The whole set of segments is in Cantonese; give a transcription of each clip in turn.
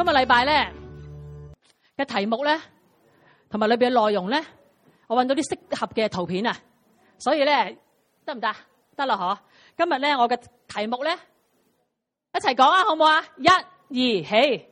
今日禮拜咧嘅題目咧，同埋裏邊嘅內容咧，我揾到啲適合嘅圖片啊，所以咧得唔得？得啦嗬！今日咧我嘅題目咧一齊講啊，好唔好啊？一、二，起！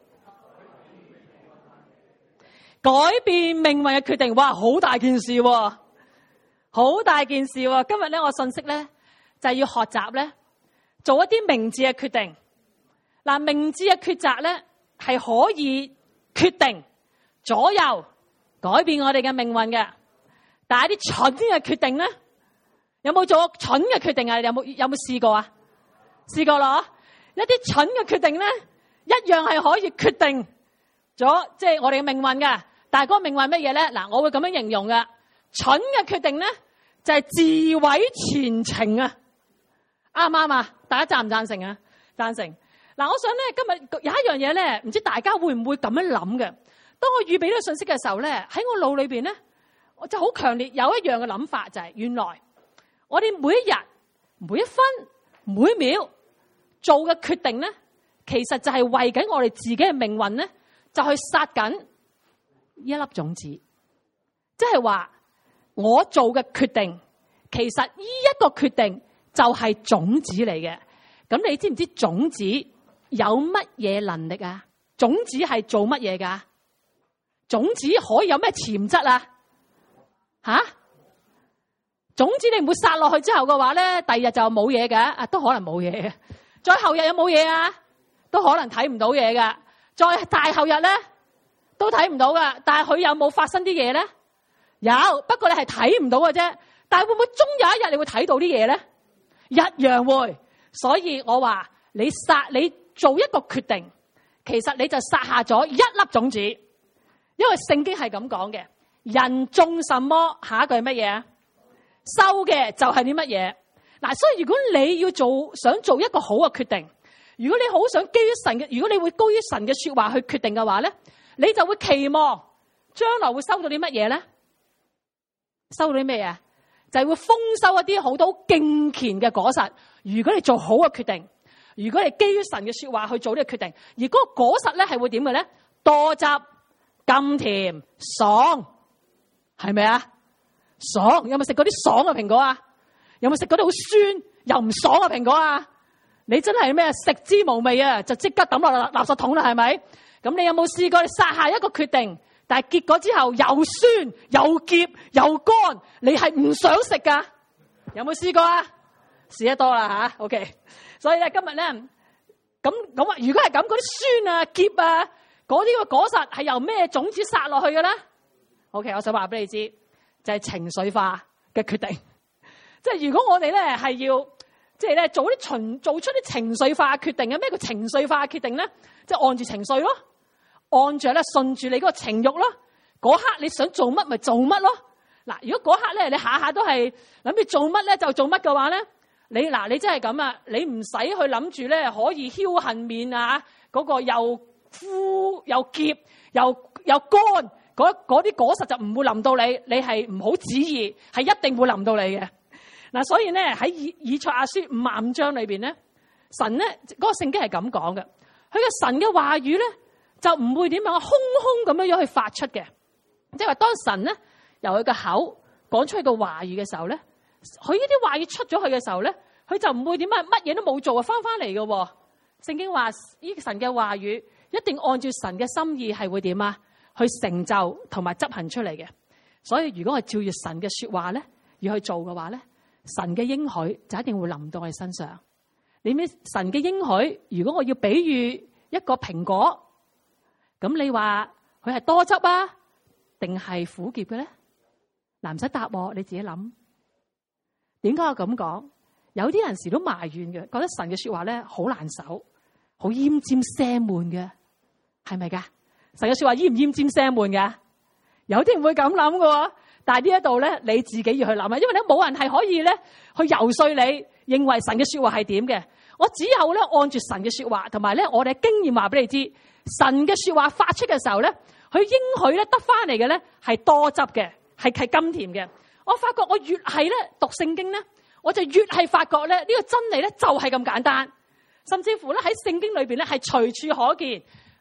改變命運嘅決定，哇，好大件事喎，好大件事喎！今日咧我信息咧就係要學習咧做一啲明智嘅決定。嗱，明智嘅抉擇咧係可以決定左右改變我哋嘅命運嘅，但係啲蠢嘅決定咧，有冇做過蠢嘅決定啊？有冇試過啊？試過咯，一啲蠢嘅決定咧，一樣係可以決定咗即係我哋嘅命運嘅。但係嗰個命運乜嘢咧？嗱，我會咁樣形容嘅，蠢嘅決定咧就係自毀前程啊！啱唔啱啊？大家贊唔贊成啊？贊成。嗱，我想咧今日有一樣嘢咧，唔知大家會唔會咁樣諗嘅？當我預備呢個信息嘅時候咧，喺我腦裏邊咧，我就好強烈有一樣嘅諗法，就係原來我哋每一日、每一分、每一秒做嘅決定咧，其實就係為緊我哋自己嘅命運咧，就去撒緊一粒種子。即係話我做嘅決定，其實呢一個決定就係種子嚟嘅。咁你知唔知種子有乜嘢能力啊？種子係做乜嘢噶？種子可以有咩潛質啊？吓？種子你唔會撒落去之後嘅話咧，第二日就冇嘢嘅，都可能冇嘢嘅。再後日有冇嘢啊？都可能睇唔到嘢噶。再大後日咧，都睇唔到噶。但係佢有冇發生啲嘢咧？有，不過你係睇唔到嘅啫。但係會唔會終有一日你會睇到啲嘢咧？一樣會。所以我話你做一個決定，其實你就撒下咗一粒種子，因為聖經係咁講嘅。人種什麼，下一句係乜嘢啊？收嘅就係啲乜嘢。嗱，所以如果你要想做一個好嘅決定，如果你好想基於神嘅，如果你會高於神嘅說話去決定嘅話咧，你就會期望將來會收到啲乜嘢咧？收到啲咩嘢？就係會豐收一啲好多敬虔嘅果實。如果你做好嘅決定，如果你基於神嘅說話去做呢個決定，而嗰個果實咧係會點嘅咧？多汁、甘甜、爽，係咪啊？爽，有冇食過啲爽嘅蘋果啊？有冇食過啲好酸又唔爽嘅蘋果啊？你真係咩食之無味啊，就即刻抌落垃圾桶啦，係咪？咁你有冇試過你撒下一個決定，但係結果之後又酸又澀又乾，你係唔想食噶？有冇試過啊？試得多啦吓 ，OK。所以咧今日咧咁話，如果係咁，嗰啲酸啊、澀啊，嗰啲個果實係由咩種子撒落去嘅咧 ？OK， 我想話俾你知，就係情緒化嘅決定。即係如果我哋咧係要即係咧做出啲情緒化嘅決定嘅，咩叫情緒化嘅決定咧？即係按住情緒咯，按住咧順住你嗰個情慾咯，嗰刻你想做乜咪做乜咯。嗱，如果嗰刻咧你下下都係諗住做乜咧就做乜嘅話咧，你真係咁啊！你唔使去諗住咧可以僥倖面啊，嗰個又枯又澀又乾，嗰啲果實就唔會臨到你。你係唔好旨意，係一定會臨到你嘅。嗱，所以咧喺以賽亞書55章裏邊咧，神咧嗰個聖經係咁講嘅，佢嘅神嘅話語咧就唔會點樣空空咁樣去發出嘅，即係話當神咧由佢嘅口講出去嘅話語嘅時候咧。佢呢啲話語出咗去嘅時候咧，佢就唔會點啊，乜嘢都冇做啊，翻嚟嘅。聖經話呢神嘅話語一定按照神嘅心意係會點啊，去成就同埋執行出嚟嘅。所以如果我照住神嘅說話咧而去做嘅話咧，神嘅應許就一定會臨到我哋身上。你咩神嘅應許？如果我要比喻一個蘋果，咁你話佢係多汁啊，定係苦澀嘅咧？嗱，唔使答我，你自己諗。點解我咁講？有啲人時都埋怨嘅，覺得神嘅說話咧好難守，好奄尖腥悶嘅，係咪噶？神嘅說話奄唔奄尖腥悶嘅？有啲人會咁諗嘅，但係呢一度咧，你自己要去諗啊，因為咧冇人係可以咧去游說你，認為神嘅說話係點嘅。我只有咧按住神嘅說話，同埋咧我哋嘅經驗話俾你知，神嘅說話發出嘅時候咧，佢應許咧得翻嚟嘅咧係多汁嘅，係甘甜嘅。我發覺我越係咧讀聖經咧，我就越係發覺咧呢個真理咧就係咁簡單，甚至乎咧喺聖經裏邊咧係隨處可見。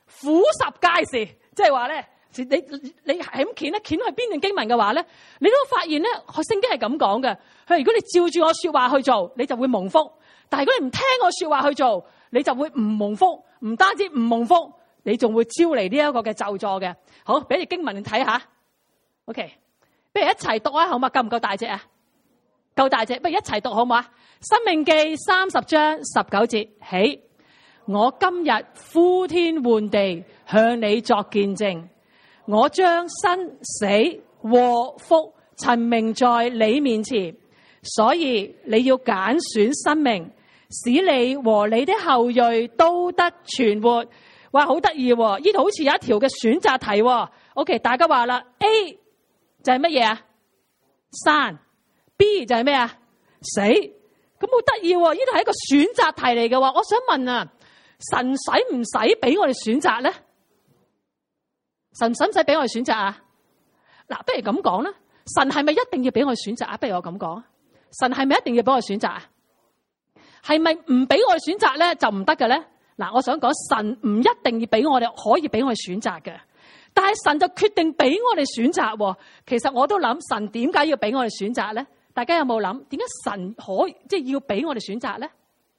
俯拾皆是，即係話咧，你係咁鉗去邊段經文嘅話咧，你都發現咧，聖經係咁講嘅。佢話如果你照住我說話去做，你就會蒙福；但係如果你唔聽我說話去做，你就會唔蒙福。唔單止唔蒙福，你仲會招嚟呢一個嘅咒詛嘅。好，俾啲經文你睇下。OK， 不如一齊讀啊，好嘛？夠唔夠大隻啊？夠大隻，不如一齊讀好唔好啊？申命記30章19節起，我今日呼天喚地向你作見證，我將生死禍福陳明在你面前，所以你要揀選生命，使你和你的後裔都得存活。哇，好得意喎！呢度好似有一條嘅選擇題喎。OK， 大家話啦 ，A 就係乜嘢啊？生 B 就係咩啊？死。咁好得意喎！呢度係一個選擇題嚟嘅喎。我想問啊，神使唔使俾我哋選擇咧？神使唔使俾我哋選擇啊？嗱，不如咁講啦，神係咪一定要俾我哋選擇啊？不如我咁講，神係咪一定要俾我哋選擇啊？係咪唔俾我哋選擇咧就唔得嘅咧？嗱，我想講神唔一定要俾我哋，可以俾我哋選擇嘅，但係神就決定俾我哋選擇。其實我都諗神點解要俾我哋選擇咧？大家有冇諗點解神可以即係要俾我哋選擇咧？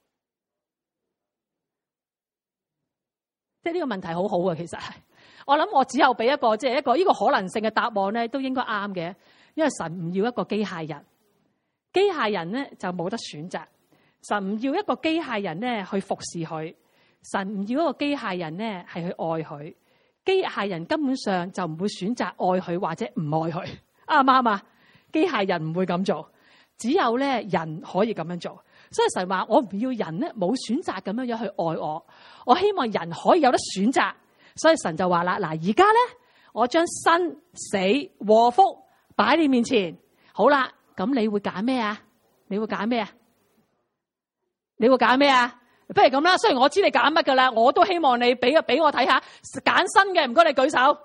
即係呢個問題好好啊，其實係我諗我只有俾一個即係一個呢個可能性嘅答案咧，都應該啱嘅。因為神唔要一個機械人，機械人咧就冇得選擇。神唔要一個機械人咧去服侍佢，神唔要一個機械人咧係去愛佢。機械人根本上就唔會選擇愛佢或者唔愛佢，啱唔啱啊？機械人唔會咁做，只有咧人可以咁樣做。所以神話我唔要人咧冇選擇咁樣樣去愛我，我希望人可以有得選擇。所以神就話啦，嗱，而家咧我將生死禍福擺喺你面前，好啦，咁你會揀咩啊？你會揀咩啊？你會揀咩啊？不如咁啦，雖然我知你揀乜噶啦，我都希望你俾我睇下揀生嘅，唔該你舉手。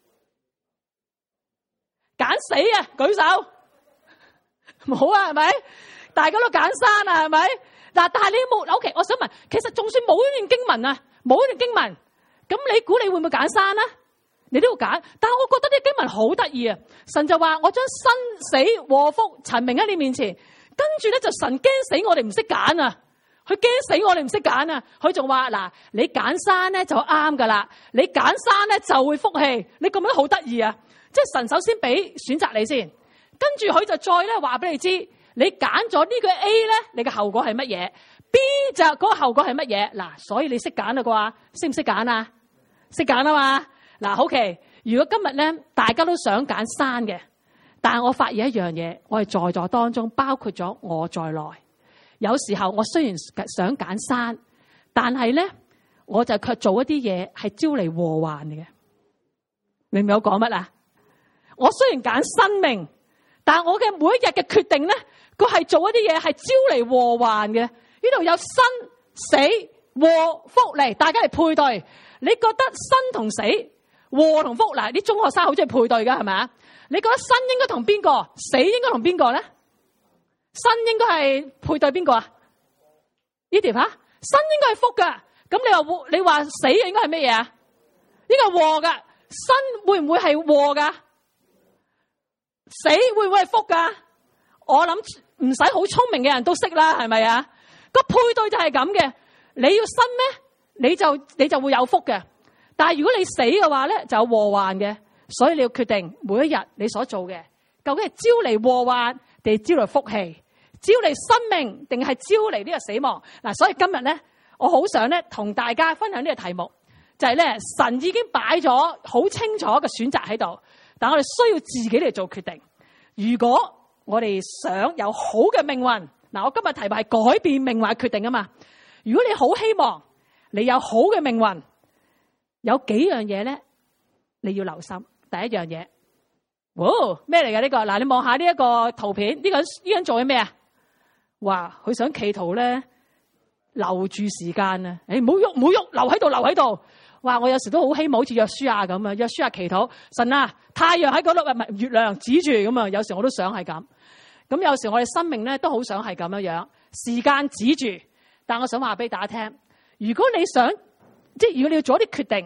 揀死啊，舉手。冇啊，係咪？大家都揀生啊，係咪？嗱，但係你冇 OK， 我想問，其實就算冇呢段經文啊，冇呢段經文，咁你估你會唔會揀生啊？你都要揀，但係我覺得呢經文好得意啊！神就話我將生死禍福陳明喺你面前，跟住咧就神驚死我哋唔識揀啊！佢驚死我哋唔識揀啊！佢仲話嗱，你揀生咧就啱噶啦，你揀生咧就會福氣。你咁樣好得意啊！即係神首先俾選擇你先，跟住佢就再咧話俾你知，你揀咗呢個 A 咧，你嘅後果係乜嘢 ？B 就嗰個後果係乜嘢？嗱，所以你識揀啦啩？識唔識揀啊？識揀啊嘛！嗱，OK，如果今日咧大家都想揀生嘅，但係我發現一樣嘢，我哋在座當中包括咗我在內。有時候我雖然想揀生，但係咧我就卻做一啲嘢係招嚟禍患嘅。明唔明我講乜啊？我雖然揀生命，但係我嘅每一日嘅決定咧，佢係做一啲嘢係招嚟禍患嘅。呢度有生死禍福嚟，大家嚟配對。你覺得生同死、禍同福，嗱，啲中學生好中意配對噶，係咪啊？你覺得生應該同邊個，死應該同邊個咧？生應該係配對邊個啊？呢條吓，生應該係福噶。咁你話死應該係乜嘢啊？呢個係禍噶。生會唔會係禍噶？死會唔會係福噶？我諗唔使好聰明嘅人都識啦，係咪啊？個配對就係咁嘅。你要生咩？你就會有福嘅。但係如果你死嘅話咧，就有禍患嘅。所以你要決定每一日你所做嘅，究竟係招嚟禍患定係招嚟福氣，招嚟生命定係招嚟呢個死亡。嗱，所以今日咧，我好想咧同大家分享呢個題目，就係咧神已經擺咗好清楚嘅選擇喺度，但我哋需要自己嚟做決定。如果我哋想有好嘅命運，嗱，我今日題目係改變命運嘅決定啊嘛。如果你好希望你有好嘅命運，有幾樣嘢咧你要留心。第一樣嘢，咩嚟㗎呢個？嗱，你望下呢一個圖片，呢個人做緊咩啊？哇，佢想企圖咧留住時間啊！唔好喐，唔好喐，留喺度。哇，我有時都好希望好似約書亞咁啊，約書亞祈禱神啊，太陽喺嗰度，唔係月亮指住咁啊。有時我都想係咁。咁有時我哋生命咧都好想係咁樣，時間指住。但我想話俾大家聽，如果你想，即係如果你要做一啲決定，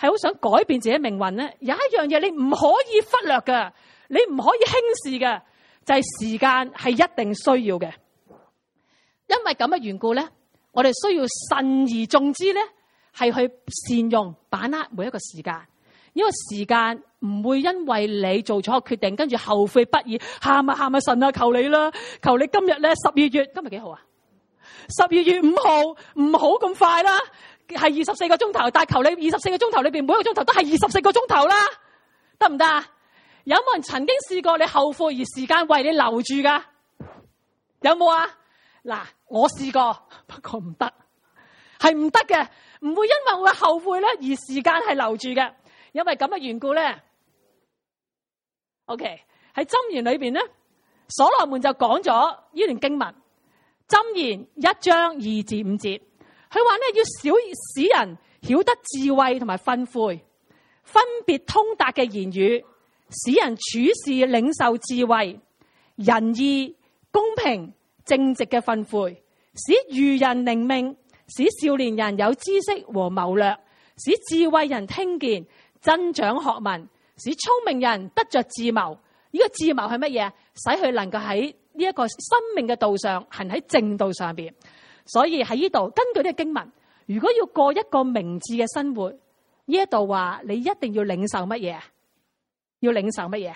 係好想改變自己命運咧，有一樣嘢你唔可以忽略嘅，你唔可以輕視嘅，就係時間係一定需要嘅。因為咁嘅緣故咧，我哋需要慎而重之咧，係去善用把握每一個時間。因為時間唔會因為你做錯決定，跟住後悔不已，喊啊神啊，求你啦，求你今日咧12月，今日幾號啊？12月5號，唔好咁快啦，係24個鐘頭，但係求你24個鐘頭裏邊每一個鐘頭都係24個鐘頭啦，得唔得啊？有冇人曾經試過你後悔而時間為你留住噶？有冇啊？嗱，我試過，不過唔得，係唔得嘅，唔會因為我嘅後悔咧而時間係留住嘅。因為咁嘅緣故咧 ，OK 喺箴言裏邊咧，所羅門就講咗呢段經文，箴言1章2至5節，佢話咧要使人曉得智慧同埋訓誨，分別通達嘅言語，使人處事領受智慧、仁義、公平、正直嘅訓誨，使愚人靈命，使少年人有知識和謀略，使智慧人聽見。增長學問，使聰明人得着智謀。呢個智謀係乜嘢？使佢能夠喺呢一個生命嘅道上行喺正道上邊。所以喺呢度根據呢個經文，如果要過一個明智嘅生活，呢一度話你一定要領受乜嘢？要領受乜嘢？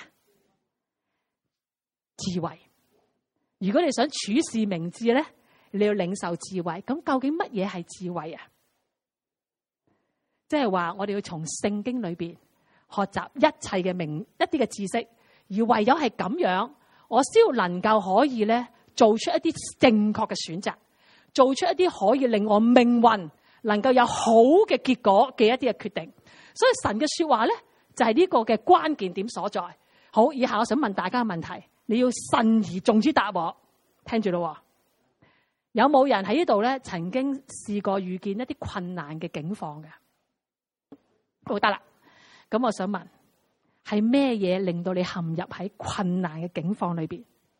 智慧。如果你想處事明智咧，你要領受智慧。咁究竟乜嘢係智慧啊？即係話我哋要從聖經裏邊學習一切嘅一啲嘅知識，而唯有係咁樣，我先能夠可以咧做出一啲正確嘅選擇，做出一啲可以令我命運能夠有好嘅結果嘅一啲嘅決定。所以神嘅說話咧就係呢個嘅關鍵點所在。好，以下我想問大家嘅問題，你要慎而重之答我，聽住咯。有冇人喺呢度咧曾經試過遇見一啲困難嘅境況嘅？好得啦，咁我想問，係咩嘢令到你陷入喺困難嘅境況裏邊？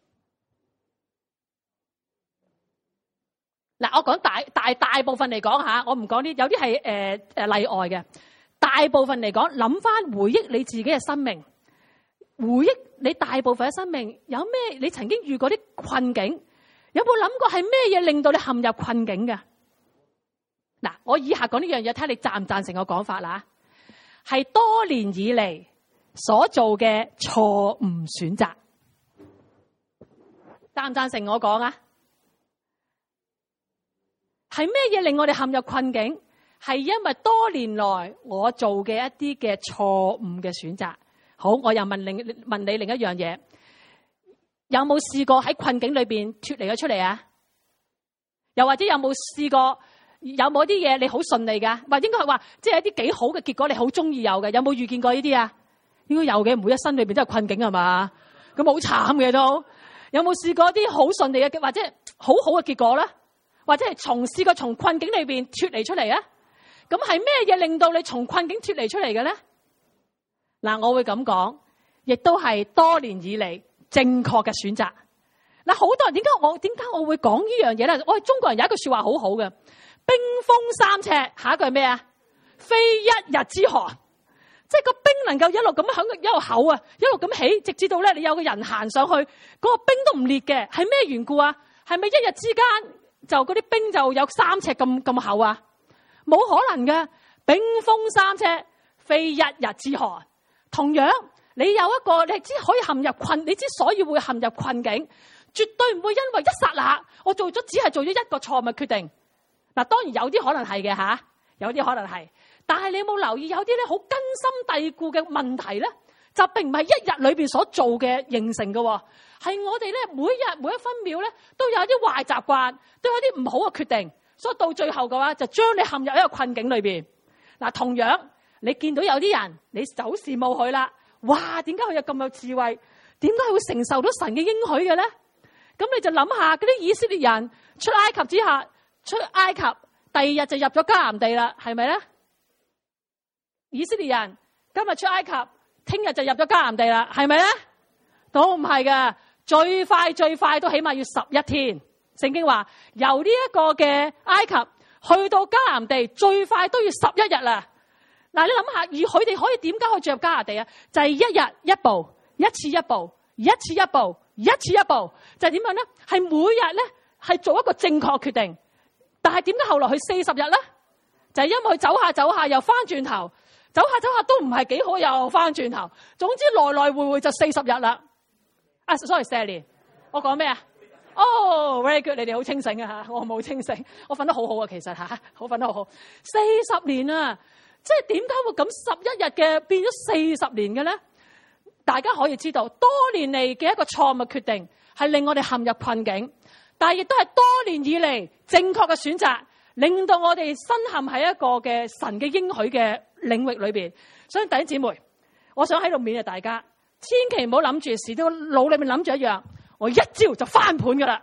嗱，我講大部分嚟講吓，我唔講啲，有啲係例外嘅。大部分嚟講，諗翻回憶你自己嘅生命，回憶你大部分嘅生命有咩？你曾經遇過啲困境，有冇諗過係咩嘢令到你陷入困境嘅？嗱，我以下講呢樣嘢，睇下你贊唔贊成我講法啦。係多年以嚟所做嘅錯誤選擇，贊唔贊成我講啊？係咩嘢令我哋陷入困境？係因為多年來我做嘅一啲嘅錯誤嘅選擇。好，我又問你另一樣嘢，有冇試過喺困境裏邊脫離咗出嚟啊？又或者有冇試過？有冇啲嘢你好順利噶？或應該係話，即係一啲幾好嘅結果，你好中意有嘅？有冇遇見過呢啲啊？應該有嘅，每一生裏邊都係困境係嘛？咁好慘嘅都。有冇試過啲好順利嘅，或者好好嘅結果咧？或者係試過從困境裏邊脫離出嚟啊？咁係咩嘢令到你從困境脫離出嚟嘅咧？嗱，我會咁講，亦都係多年以嚟正確嘅選擇。嗱，好多人點解我會講呢樣嘢咧？我哋中國人有一句說話好好嘅。冰封3尺，下一句係咩啊？非一日之寒，即係個冰能夠一路咁響一路厚啊，一路咁起，直至到咧你有個人行上去，嗰個冰都唔裂嘅，係咩緣故啊？係咪一日之間就嗰啲冰就有3尺咁厚啊？冇可能嘅，冰封3尺，非一日之寒。同樣，你有一個你只可以陷入你之所以會陷入困境，絕對唔會因為一剎那我只係做咗一個錯誤嘅決定。嗱，當然有啲可能係嘅吓，有啲可能係，但係你有冇留意有啲咧好根深蒂固嘅問題咧，就並唔係一日裏邊所做嘅形成嘅，係我哋咧每日每一分秒咧都有啲壞習慣，都有啲唔好嘅決定，所以到最後嘅話就將你陷入一個困境裏邊。嗱，同樣你見到有啲人，你就好羨慕佢啦，哇！點解佢有咁有智慧？點解佢會承受到神嘅應許嘅咧？咁你就諗下嗰啲以色列人出埃及之下。出埃及第二日就入咗迦南地啦，係咪咧？以色列人今日出埃及，聽日就入咗迦南地啦，係咪咧？都唔係噶，最快都起碼要11天。聖經話由呢一個嘅埃及去到迦南地，最快都要11日啦。 嗱，你諗下，而佢哋可以點解可以進入迦南地啊？就係一日一步，一次一步，一次一步，一次一步，就係點樣咧？係每日咧係做一個正確決定。但係點解後來佢40日咧？就係因為佢走下走下又翻轉頭，走下走下都唔係幾好，又翻轉頭。總之來來回回就40日啦。啊 ，sorry，4年，我講咩啊？哦 ，very good， 你哋好清醒啊吓，我冇清醒，我瞓得好好啊，其實吓，好瞓得好好。40年啊，即係點解會咁11日嘅變咗40年嘅咧？大家可以知道，多年嚟嘅一個錯誤決定係令我哋陷入困境，但係亦都係多年以嚟正確嘅選擇，令到我哋身陷喺一個嘅神嘅應許嘅領域裏邊。所以弟兄姊妹，我想喺度勉勵大家，千祈唔好諗住時都腦裏面諗住一樣，我一招就翻盤噶啦。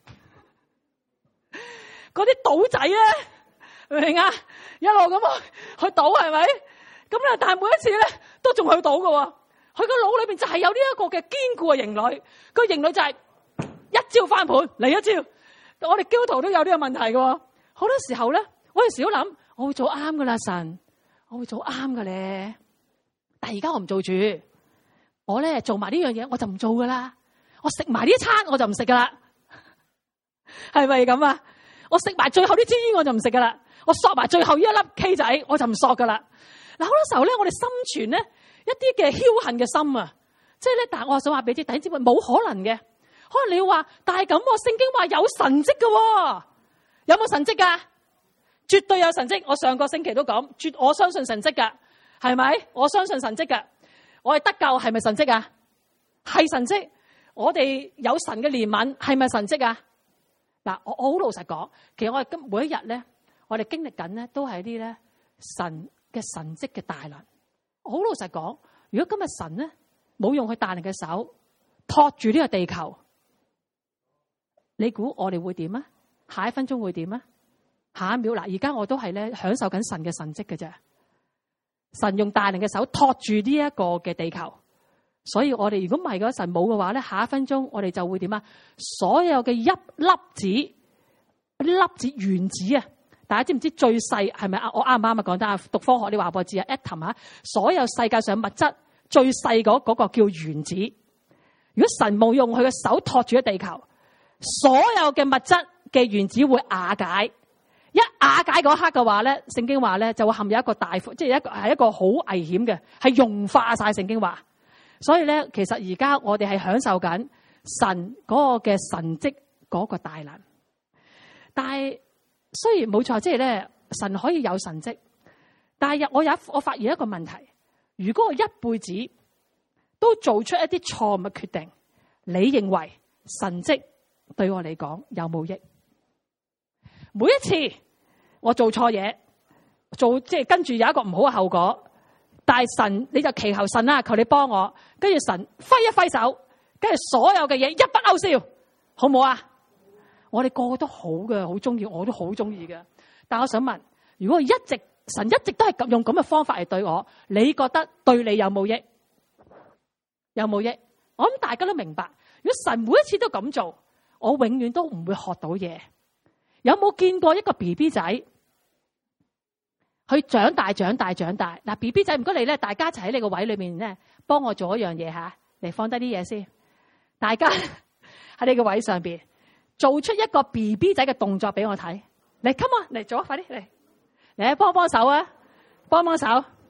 嗰啲賭仔咧，明唔明啊？一路咁去賭係咪？咁咧，但係每一次咧都仲去賭噶。佢個腦裏邊就係有呢一個嘅堅固嘅營壘，個營壘就係一招翻盤嚟一招。我哋基督徒都有呢個問題嘅，好多時候咧，我有時都諗，我會做啱噶啦，神，我會做啱噶咧。但係而家我唔做住，我咧做埋呢樣嘢，我就唔做噶啦。我食埋呢餐，我就唔食噶啦，係咪咁啊？我食埋最後呢支煙，我就唔食噶啦。我索埋最後呢一粒 K 仔，我就唔索噶啦。嗱，好多時候咧，我哋心存咧一啲嘅僥倖嘅心啊，即係咧，但係我想話俾你知，弟兄姊妹，冇可能嘅。可能你要話，但係咁，聖經話有神蹟嘅，有冇神蹟噶？絕對有神蹟。我上個星期都講，我相信神蹟噶，係咪？我相信神蹟噶。我哋得救係咪神蹟啊？係神蹟。我哋有神嘅憐憫係咪神蹟啊？嗱，我好老實講，其實我哋今每一日咧，我哋經歷緊咧，都係啲咧神嘅神蹟嘅大能。我好老實講，如果今日神咧冇用佢大能嘅手托住呢個地球，你估我哋會點啊？下一分鐘會點啊？下一秒嗱，而家我都係咧享受緊神嘅神蹟嘅啫。神用大能嘅手托住呢一個嘅地球，所以我哋如果唔係嗰神冇嘅話咧，下一分鐘我哋就會點啊？所有嘅一粒子，嗰啲粒子原子啊，大家知唔知最細係咪啊？我啱唔啱啊？講得啊，讀科學你話我知啊 ，atom 啊，所有世界上物質最細嗰個叫原子。如果神冇用佢嘅手托住咗地球，所有嘅物質嘅原子會瓦解。一瓦解嗰刻嘅話咧，聖經話咧就會陷入一個大，即係一個好危險嘅，係融化晒。聖經話，所以咧其實而家我哋係享受緊神嗰個嘅神蹟嗰個大能。但係雖然冇錯，即係咧神可以有神蹟，但係我發現一個問題：如果我一輩子都做出一啲錯誤嘅決定，你認為神蹟對我嚟講有冇益？每一次我做錯嘢，即係跟住有一個唔好嘅後果，但係神你就祈求神啦，求你幫我，跟住神揮一揮手，跟住所有嘅嘢一筆勾銷，好唔好啊？我哋個個都好嘅，好中意，我都好中意嘅。但我想問，如果神一直都係用咁嘅方法嚟對我，你覺得對你有冇益？有冇益？我諗大家都明白，如果神每一次都咁做，我永遠都唔會學到嘢。有冇見過一個 BB 仔去長大？嗱 ，BB 仔唔該你咧，大家一齊喺你個位裏面咧，幫我做一樣嘢吓，嚟放低啲嘢先。大家喺你個位上邊做出一個 BB 仔嘅動作俾我睇。嚟 ，come on，嚟做，快啲嚟幫手啊！幫手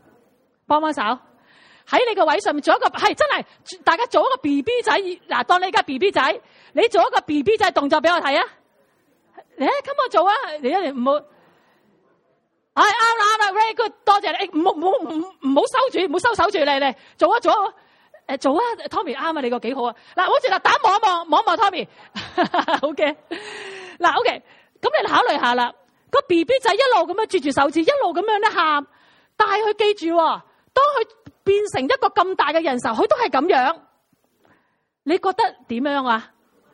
喺你個位上面做一個係真係，大家做一個 BB 仔。嗱，當你而家 BB 仔，你做一個 BB 仔動作俾我睇啊！你咁我做啊！你一定唔好，啱啦 ，very good， 多謝你。唔好收住，唔好收手住，嚟做啊，Tommy 啱啊，你個幾好啊！嗱，好似嗱，打望一望 Tommy， 好嘅。嗱 ，OK， 咁你考慮下啦，個 BB 仔一路咁樣啜住手指，一路咁樣咧喊，但係佢記住，當佢變成一個咁大嘅人時候，佢都係咁樣。你覺得點樣啊？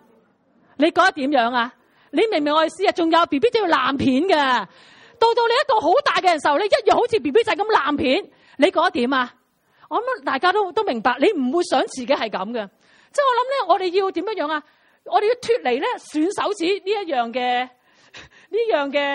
你明唔明我意思啊？仲有 BB 仔要爛片嘅，到你一個好大嘅人時候，你一樣好似 BB 仔咁爛片，你覺得點啊？我諗大家都明白，你唔會想自己係咁嘅。即係我諗咧，我哋要點樣啊？我哋要脫離咧選手指呢樣嘅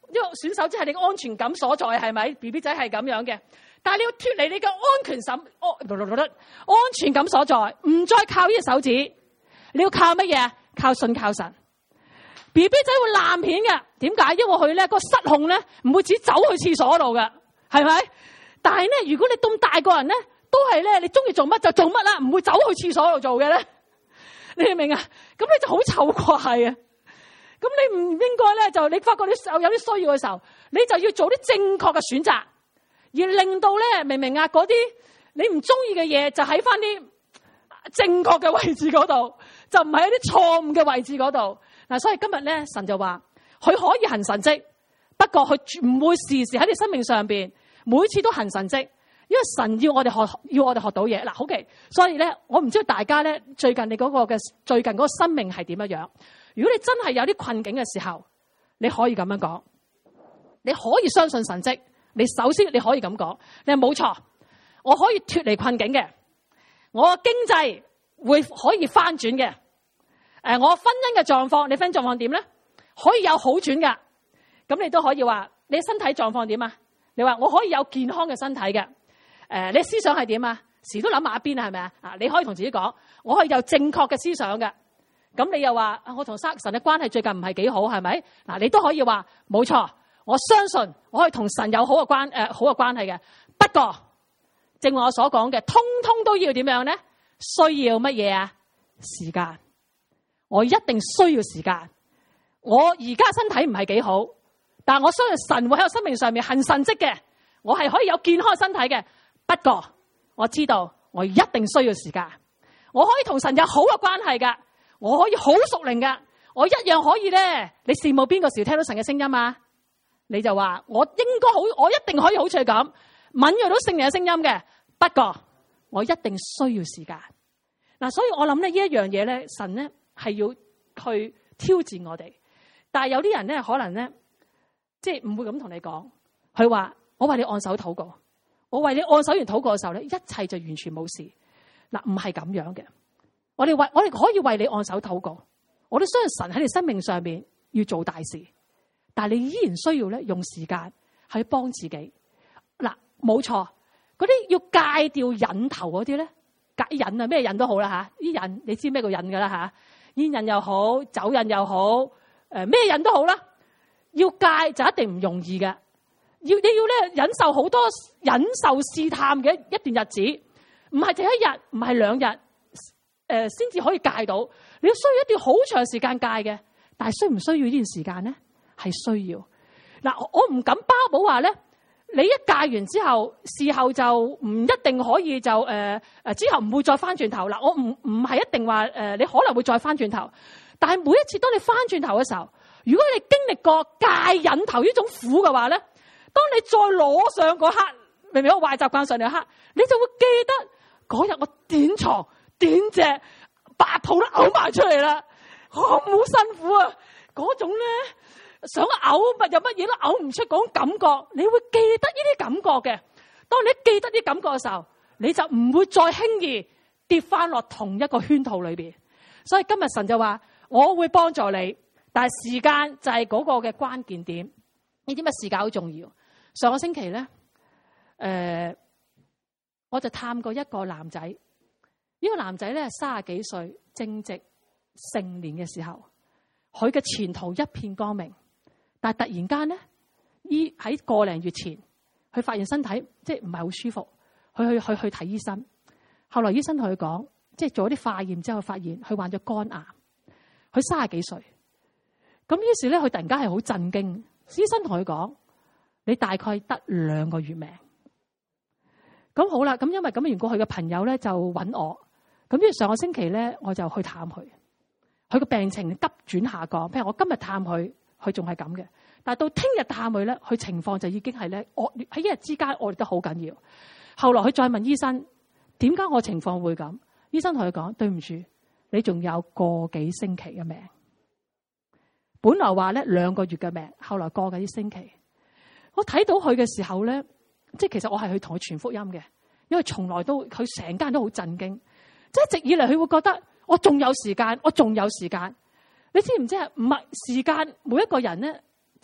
因為選手即係你嘅安全感所在，係咪 ？BB 仔係咁樣嘅，但係你要脫離你嘅安全感所在，唔再靠呢隻手指，你要靠乜嘢？靠信靠神。BB 仔會爛片嘅，點解？因為佢咧個失控咧唔會只走去廁所度嘅，係咪？但係咧，如果你咁大個人咧，都係咧，你中意做乜就做乜啦，唔會走去廁所度做嘅咧，你明唔明啊？咁你就好醜怪啊！咁你唔應該咧，就你發覺你有啲需要嘅時候，你就要做啲正確嘅選擇，而令到咧，明唔明啊？嗰啲你唔中意嘅嘢就喺翻啲正確嘅位置嗰度，就唔係喺啲錯誤嘅位置嗰度。嗱，所以今日咧，神就話佢可以行神蹟，不過佢唔會時時喺你生命上邊每次都行神蹟，因為神要我哋學到嘢。嗱，好嘅，所以咧，我唔知道大家咧最近嗰個生命係點樣樣。如果你真係有啲困境嘅時候，你可以咁樣講，你可以相信神蹟。你首先你可以咁講，你話冇錯，我可以脫離困境嘅，我經濟會可以翻轉嘅。我婚姻嘅狀況，你婚姻狀況點咧？可以有好轉噶。咁你都可以話，你身體狀況點啊？你話我可以有健康嘅身體嘅。你思想係點啊？時都諗埋一邊啊，係咪啊？你可以同自己講，我可以有正確嘅思想嘅。咁你又話我同神嘅關係最近唔係幾好，係咪？嗱，你都可以話冇錯，我相信我可以同神有好嘅關係嘅。不過正如我所講嘅，通通都要點樣咧？需要乜嘢啊？時間。我一定需要時間。我而家身體唔係幾好，但我相信神會喺我生命上面行神蹟嘅。我係可以有健康嘅身體嘅。不過我知道我一定需要時間。我可以同神有好嘅關係噶，我可以好屬靈噶，我一樣可以咧。你羨慕邊個時聽到神嘅聲音啊？你就話我應該好，我一定可以好似咁敏銳到聖靈嘅聲音嘅。不過我一定需要時間。嗱，所以我諗咧呢一樣嘢咧，神咧係要去挑戰我哋。但係有啲人咧可能咧即係唔會咁同你講，佢話我為你按手禱告，我為你按手完禱告嘅時候咧，一切就完全冇事。嗱，唔係咁樣嘅。我哋可以為你按手禱告，我都相信神喺你生命上面要做大事，但係你依然需要咧用時間去幫自己。嗱，冇錯，嗰啲要戒掉癮頭嗰啲咧，戒癮啊，咩癮都好啦吓，啲癮你知咩叫癮噶啦吓，煙癮又好，酒癮又好，咩癮都好啦，要戒就一定唔容易嘅，你要咧忍受好多忍受試探嘅一段日子，唔係淨一日，唔係兩日。先至可以戒到，你需要一段好長時間戒嘅，但係需唔需要呢段時間咧？係需要。嗱，我唔敢包保話咧，你一戒完之後，事後就唔一定可以就之後唔會再翻轉頭。嗱，我唔係一定話你可能會再翻轉頭，但係每一次當你翻轉頭嘅時候，如果你經歷過戒癮頭呢種苦嘅話咧，當你再攞上嗰刻，明明個壞習慣上嚟刻，你就會記得嗰日我點床。點只白泡都嘔埋出嚟啦，好辛苦啊！嗰種咧想嘔有乜嘢都嘔唔出嗰種感覺，你會記得呢啲感覺嘅。當你記得啲感覺嘅時候，你就唔會再輕易跌翻落同一個圈套裏邊。所以今日神就話我會幫助你，但係時間就係嗰個嘅關鍵點。呢啲乜時間好重要？上個星期咧，我就探過一個男仔。呢個男仔咧30幾歲，正值成年嘅時候，佢嘅前途一片光明。但係突然間咧，喺個零月前，佢發現身體即係唔係好舒服，佢去睇醫生。後來醫生同佢講，即係做咗啲化驗之後，發現佢患咗肝癌。佢30幾歲，咁於是咧，佢突然間係好震驚。醫生同佢講：你大概得2個月命。咁好啦，咁因為咁嘅緣故，佢嘅朋友咧就揾我。咁於是上個星期咧，我就去探佢。佢個病情急轉下降，譬如我今日探佢，佢仲係咁嘅。但係到聽日探佢咧，佢情況就已經係咧惡劣，喺一日之間惡劣得好緊要。後來佢再問醫生：點解我情況會咁？醫生同佢講：對唔住，你仲有個幾星期嘅命。本來話咧2個月嘅命，後來過幾星期。我睇到佢嘅時候咧，即係其實我係去同佢傳福音嘅，因為從來都佢成家人都好震驚。即係一直以嚟，佢會覺得我仲有時間，我仲有時間。你知唔知啊？唔係時間，每一個人咧，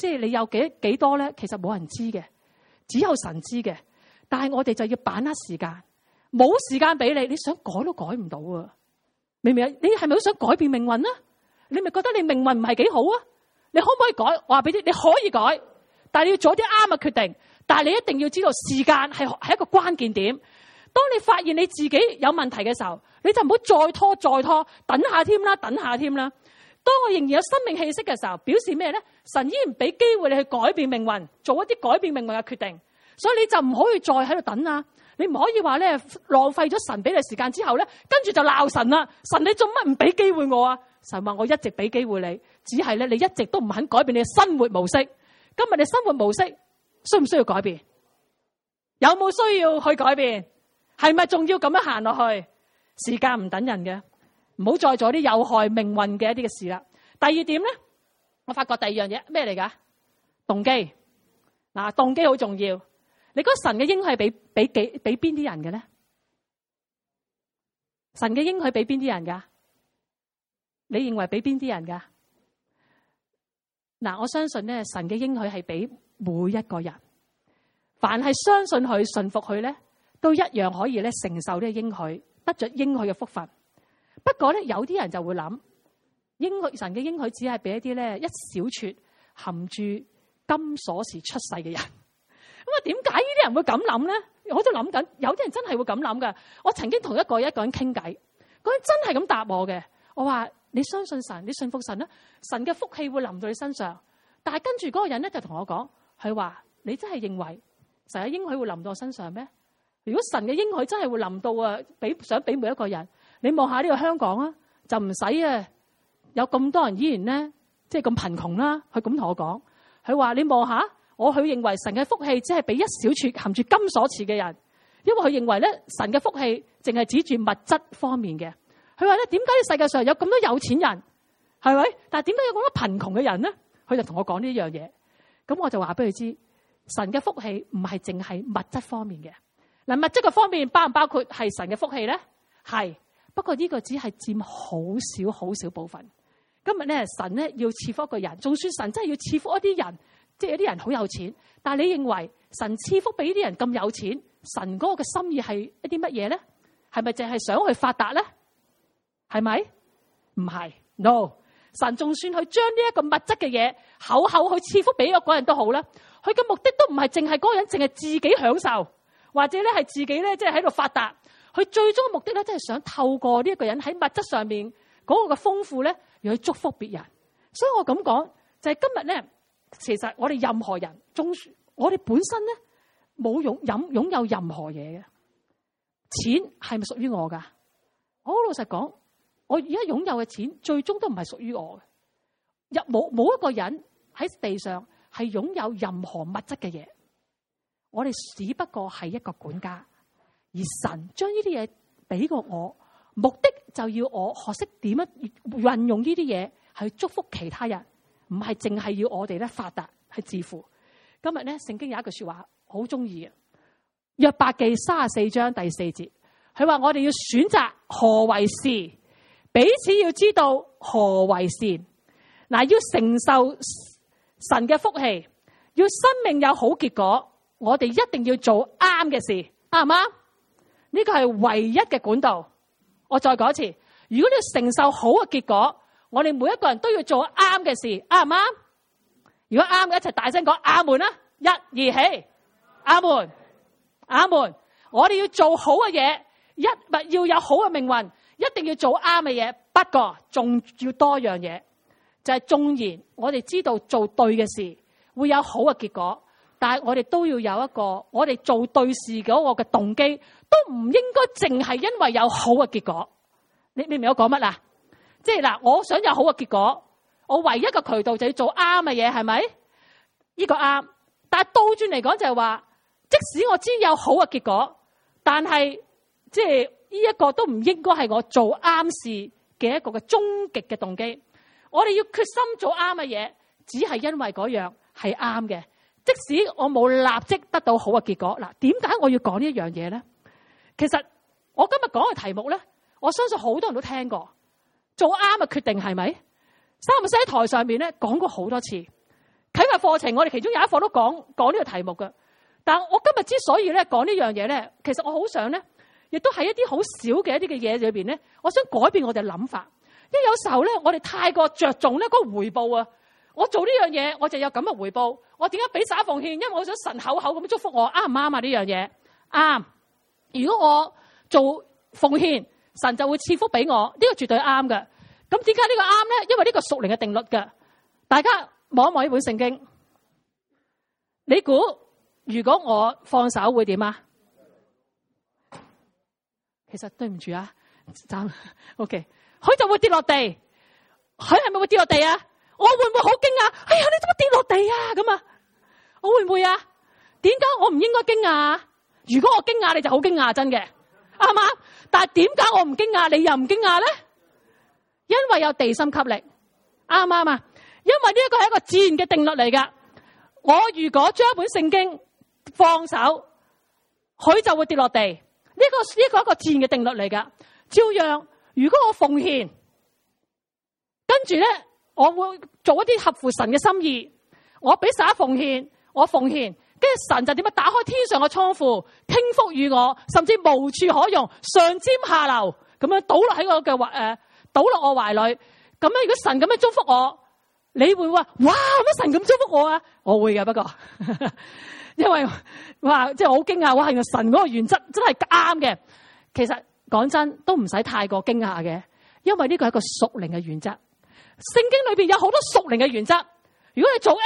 即係你有幾多咧？其實冇人知嘅，只有神知嘅。但係我哋就要把握時間，冇時間俾你，你想改都改唔到啊！明唔明啊？你係咪好想改變命運啊？你咪覺得你命運唔係幾好啊？你可唔可以改？我話俾你，你可以改，但係你要做啲啱嘅決定。但係你一定要知道時間係一個關鍵點。當你發現你自己有問題嘅時候，你就唔好再拖，等下添啦。當我仍然有生命氣息嘅時候，表示咩咧？神依然俾機會你去改變命運，做一啲改變命運嘅決定。所以你就唔可以再喺度等啦。你唔可以話咧浪費咗神俾你時間之後咧，跟住就鬧神啦。神，你做乜唔俾機會我啊？神話我一直俾機會你，只係咧你一直都唔肯改變你嘅生活模式。今日你生活模式需唔需要改變？有冇需要去改變？係咪仲要咁樣行落去？時間唔等人嘅，唔好再做啲有害命運嘅一啲嘅事啦。第二點咧，我發覺第二樣嘢咩嚟噶？動機。嗱，動機好重要。你覺得神嘅應許係俾邊啲人嘅咧？神嘅應許俾邊啲人噶？你認為俾邊啲人噶？嗱，我相信咧，神嘅應許係俾每一個人，凡係相信佢、信服佢咧，都一樣可以咧承受呢個應許，得着應許嘅福分。不過咧，有啲人就會諗，神嘅應許只係俾一啲咧一小撮含住金鎖匙出世嘅人。咁啊，點解呢啲人會咁諗咧？我都諗緊，有啲人真係會咁諗噶。我曾經同一個人傾偈，嗰人真係咁答我嘅。我話，你相信神，你信服神啦，神嘅福氣會臨到你身上。但係跟住嗰個人咧就同我講，佢話，你真係認為神嘅應許會臨到我身上咩？如果神嘅應許真係會臨到啊，想俾每一個人，你望下呢個香港啊，就唔使啊有咁多人依然咧，即係咁貧窮啦。佢咁同我講，佢話你望下，我佢認為神嘅福氣只係俾一小撮含住金鎖匙嘅人，因為佢認為咧神嘅福氣淨係指住物質方面嘅。佢話咧，點解世界上有咁多有錢人，係咪？但係點解有咁多貧窮嘅人咧？佢就同我講呢樣嘢，咁我就話俾佢知，神嘅福氣唔係淨係物質方面嘅。嗱，物質嘅方面包唔包括係神嘅福氣咧？係，不過呢個只係佔好少部分。今日咧，神咧要賜福一個人，就算神真係要賜福一啲人，即係有啲人好有錢，但係你認為神賜福俾呢啲人咁有錢，神嗰個嘅心意係一啲乜嘢咧？係咪淨係想去發達咧？係咪？唔係 ，no。神仲算去將呢一個物質嘅嘢厚厚去賜福俾嗰個人都好啦，佢嘅目的都唔係淨係嗰個人淨係自己享受，或者咧係自己咧即係喺度發達。佢最終嘅目的咧，真係想透過呢一個人喺物質上面嗰個嘅豐富咧，而去祝福別人。所以我咁講就係今日咧，其實我哋任何人，我哋本身咧冇擁有任何嘢嘅錢，係咪屬於我噶？我好老實講。我而家擁有嘅錢，最終都唔係屬於我嘅。冇一個人喺地上係擁有任何物質嘅嘢。我哋只不過係一個管家，而神將呢啲嘢俾過我，目的就要我學識點樣運用呢啲嘢去祝福其他人，唔係淨係要我哋咧發達去致富。今日咧，聖經有一句說話好中意嘅，約伯記34章第4節，佢話我哋要選擇何為是。彼此要知道何為善，嗱，要承受神嘅福氣，要生命有好結果，我哋一定要做啱嘅事，啱唔啱？呢個係唯一嘅管道。我再講一次，如果你要承受好嘅結果，我哋每一個人都要做啱嘅事，啱唔啱？如果啱嘅，一齊大聲講阿門啦！1、2起，阿門，阿門。我哋要做好嘅嘢，要有好嘅命運。一定要做啱嘅嘢，不過仲要多樣嘢，就係縱然我哋知道做對嘅事會有好嘅結果，但係我哋都要有一個我哋做對事嗰個嘅動機，都唔應該淨係因為有好嘅結果。你明唔明我講乜啊？即係嗱，我想有好嘅結果，我唯一嘅渠道就要做啱嘅嘢，係咪？呢個啱，但係倒轉嚟講就係話，即使我知有好嘅結果，但係即係。呢一個都唔應該係我做啱事嘅一個嘅終極嘅動機。我哋要決心做啱嘅嘢，只係因為嗰樣係啱嘅。即使我冇立即得到好嘅結果，嗱，點解我要講呢一樣嘢咧？其實我今日講嘅題目咧，我相信好多人都聽過。做啱嘅決定係咪？三木西喺台上面咧講過好多次， 啟發課程，我哋其中有一課都講呢個題目嘅。但係我今日之所以咧講呢樣嘢咧，其實我好想咧，亦都喺一啲好少嘅一啲嘅嘢裏邊咧，我想改變我哋諗法。因為有時候咧，我哋太過着重咧嗰個回報啊！我做呢樣嘢，我就有咁嘅回報。我點解俾撒奉獻？因為我想神口口咁祝福我，啱唔啱啊？呢樣嘢啱。如果我做奉獻，神就會賜福俾我，呢個絕對啱嘅。咁點解呢個啱咧？因為呢個屬靈嘅定律嘅。大家望一望呢本聖經，你估如果我放手會點啊？其實對唔住啊，OK。佢就會跌落地，佢係咪會跌落地啊？我會唔會好驚訝？哎呀，你做乜跌落地啊？咁啊，我會唔會啊？點解我唔應該驚訝？如果我驚訝，你就好驚訝，真嘅，啱嘛？但係點解我唔驚訝，你又唔驚訝咧？因為有地心吸力，啱唔啱啊？因為呢一個係一個自然嘅定律嚟噶。我如果將一本聖經放手，佢就會跌落地。呢個係一個自然嘅定律嚟噶。照樣。如果我奉獻，跟住咧，我會做一啲合乎神嘅心意。我俾撒奉獻，我奉獻，跟住神就點樣打開天上嘅倉庫，傾福與我，甚至無處可用，上尖下流咁樣倒落喺我嘅倒落我懷裏。咁樣如果神咁樣祝福我，你會話哇乜神咁祝福我啊？我會嘅，不過因為哇即係好驚訝，哇原來神嗰個原則真係啱嘅。其實。講真，都唔使太過驚訝嘅，因為呢個係一個屬靈嘅原則。聖經裏邊有好多屬靈嘅原則。如果你做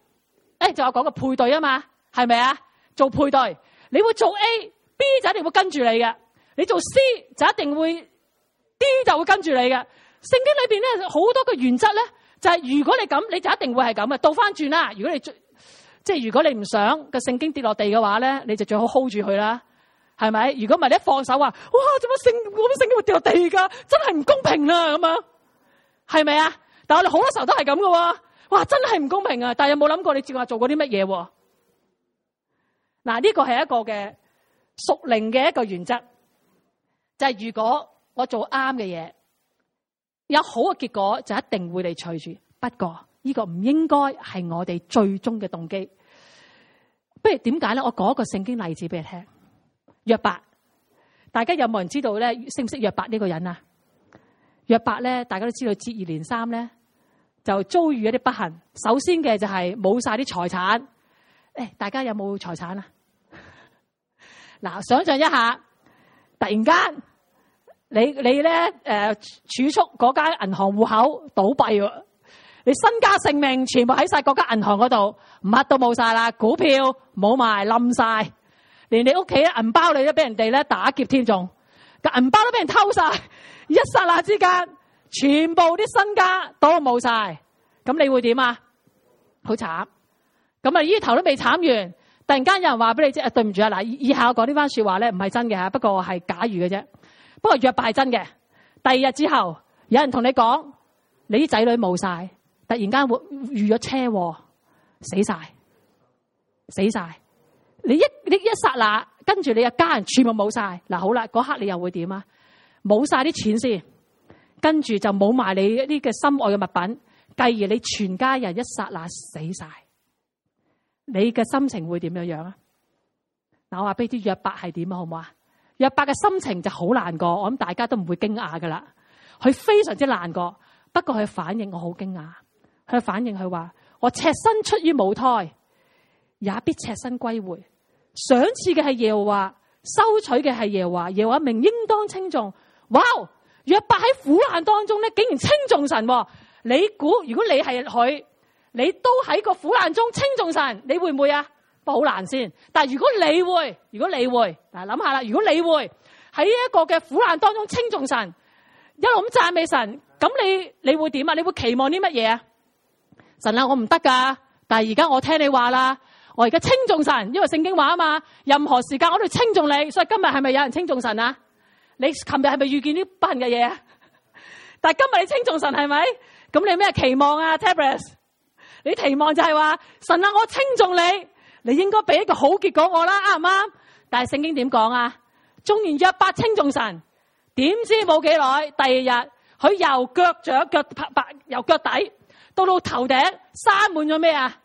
A， 就有講個配對啊嘛，係咪啊？做配對，你會做 A，B 就一定會跟住你嘅。你做 C 就一定會 D 就會跟住你嘅。聖經裏邊咧好多個原則咧，就係如果你咁，你就一定會係咁嘅。倒翻轉啦，如果你如果你唔想個聖經跌落地嘅話咧，你就最好 hold 住佢啦。係咪？如果唔係，你一放手話，哇！做乜我啲聖經會跌落地噶？真係唔公平啦！咁樣係咪啊？但係我哋好多時候都係咁噶，哇！真係唔公平啊！但係有冇諗過你正話做過啲乜嘢？嗱，呢個係一個嘅屬靈嘅一個原則，就係如果我做啱嘅嘢，有好嘅結果，就一定會嚟隨住。不過呢個唔應該係我哋最終嘅動機。不如點解咧？我講一個聖經例子俾你聽。約伯，大家有冇人知道咧？識唔識約伯呢個人啊？約伯咧，大家都知道接二連三咧，就遭遇一啲不幸。首先嘅就係冇晒啲財產。大家有冇財產啊？嗱，想象一下，突然間你咧儲蓄嗰間銀行戶口倒閉喎，你身家性命全部喺晒嗰間銀行嗰度，乜都冇晒啦，股票冇埋冧晒。連你屋企銀包你都俾人哋咧打劫添，仲個銀包都俾人偷晒，一剎那之間，全部啲身家都冇晒，咁你會點啊？好慘！咁啊，呢頭都未慘完，突然間有人話俾你知，對唔住啊，嗱，以下我講呢番說話咧，唔係真嘅吓，不過係假如嘅啫。不過約伯係真嘅。第二日之後，有人同你講，你啲仔女冇晒，突然間會遇咗車禍，死晒。你一剎那，跟住你嘅家人全部冇晒。嗱，好啦，嗰刻你又會點啊？冇晒啲錢先，跟住就冇埋你一啲嘅心愛嘅物品，繼而你全家人一剎那死晒，你嘅心情會點樣樣啊？嗱，我話俾啲約伯係點啊，好唔好啊？約伯嘅心情就好難過，我諗大家都唔會驚訝噶啦。佢非常之難過，不過佢反應我好驚訝。佢反應佢話：我赤身出於母胎，也必赤身歸回。賞賜嘅係耶和華，收取嘅係耶和華，耶和華名應當稱頌。哇！約伯喺苦難當中咧，竟然稱頌神。你估如果你係佢，你都喺個苦難中稱頌神，你會唔會啊？不過好難先。但係如果你會，嗱，諗下啦，如果你會喺一個嘅苦難當中稱頌神，一路咁讚美神，咁你會點啊？你會期望啲乜嘢啊？神啊，我唔得噶，但係而家我聽你話啦。我而家稱頌神，因為聖經話啊嘛，任何時間我都稱頌你，所以今日係咪有人稱頌神啊？你琴日係咪遇見啲不幸嘅嘢啊？但係今日你稱頌神係咪？咁你有咩期望啊 Tabras？ 你期望就係話神啊，我稱頌你，你應該俾一個好結果我啦，啱唔啱？但係聖經點講啊？縱然約伯稱頌神，點知冇幾耐，第二日佢由腳底到頭頂生滿咗咩啊？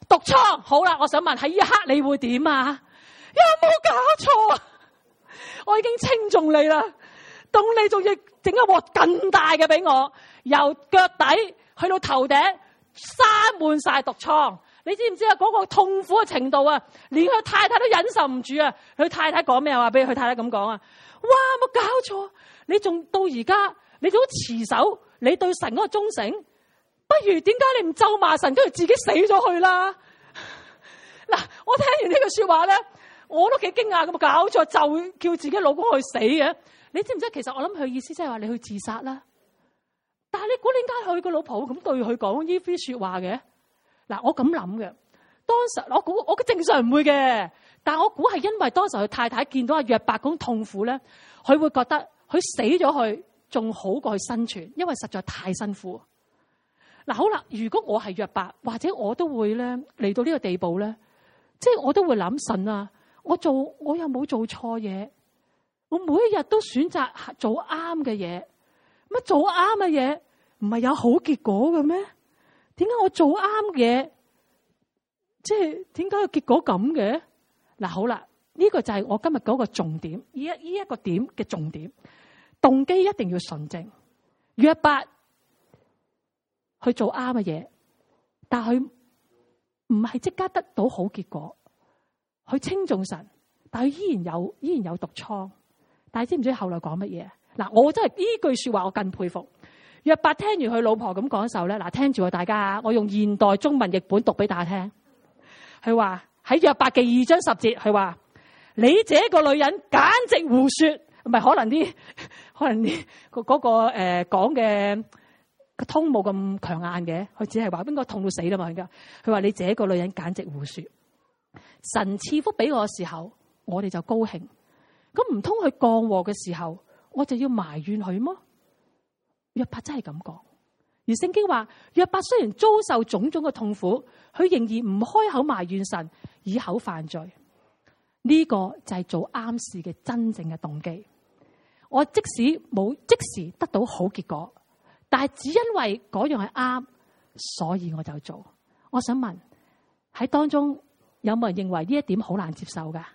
毒瘡。好啦，我想問喺呢一刻你會點啊？有冇搞錯啊？我已經稱重你啦，當你仲要整一鑊更大嘅俾我，由腳底去到頭頂，生滿晒毒瘡。你知唔知啊？嗰個痛苦嘅程度啊，連佢太太都忍受唔住啊！佢太太講咩話？俾佢太太咁講啊！哇，冇搞錯！你仲到而家，你都持守你對神嗰個忠誠，不如點解你唔咒罵神，跟住自己死咗去啦？嗱，我聽完呢句說話咧，我都幾驚訝咁，搞錯就叫自己老公去死嘅。你知唔知？其實我諗佢意思即係話你去自殺啦。但係你估點解佢個老婆咁對佢講呢啲說話嘅？嗱，我咁諗嘅，當時我估我正常唔會嘅，但我估係因為當時佢太太見到阿約伯嗰種痛苦咧，佢會覺得佢死咗去仲好過佢生存，因為實在太辛苦。嗱，好啦，如果我係約伯，或者我都會咧嚟到呢個地步咧，即係我都會諗神啊，我又冇做錯嘢，我每一日都選擇做啱嘅嘢，乜做啱嘅嘢唔係有好結果嘅咩？點解我做啱嘢，即係點解個結果咁嘅？嗱，好啦，呢個就係我今日嗰個重點，呢一個點嘅重點，動機一定要純正。約伯去做啱嘅嘢，但係佢唔係即刻得到好結果，佢稱頌神，但係佢依然有毒瘡。但係知唔知後來講乜嘢？嗱，我真係呢句說話我更佩服。約伯聽完佢老婆咁講嘅時候咧，嗱，聽住大家，我用現代中文譯本讀俾大家聽。佢話喺約伯嘅2章10節，佢話你這個女人簡直胡說，唔係可能啲嗰個講嘅個通冇咁強硬嘅，佢只係話應該痛到死啦嘛。佢話你這個女人簡直胡說，神賜福俾我嘅時候，我哋就高興，咁唔通佢降禍嘅時候，我就要埋怨佢麼？約伯真係咁講，而聖經話約伯雖然遭受種種嘅痛苦，佢仍然唔開口埋怨神，以口犯罪。呢個就係做啱事嘅真正嘅動機。我即使冇即時得到好結果，但係只因為嗰樣係啱，所以我就做。我想問喺當中有冇人認為呢一點好難接受噶？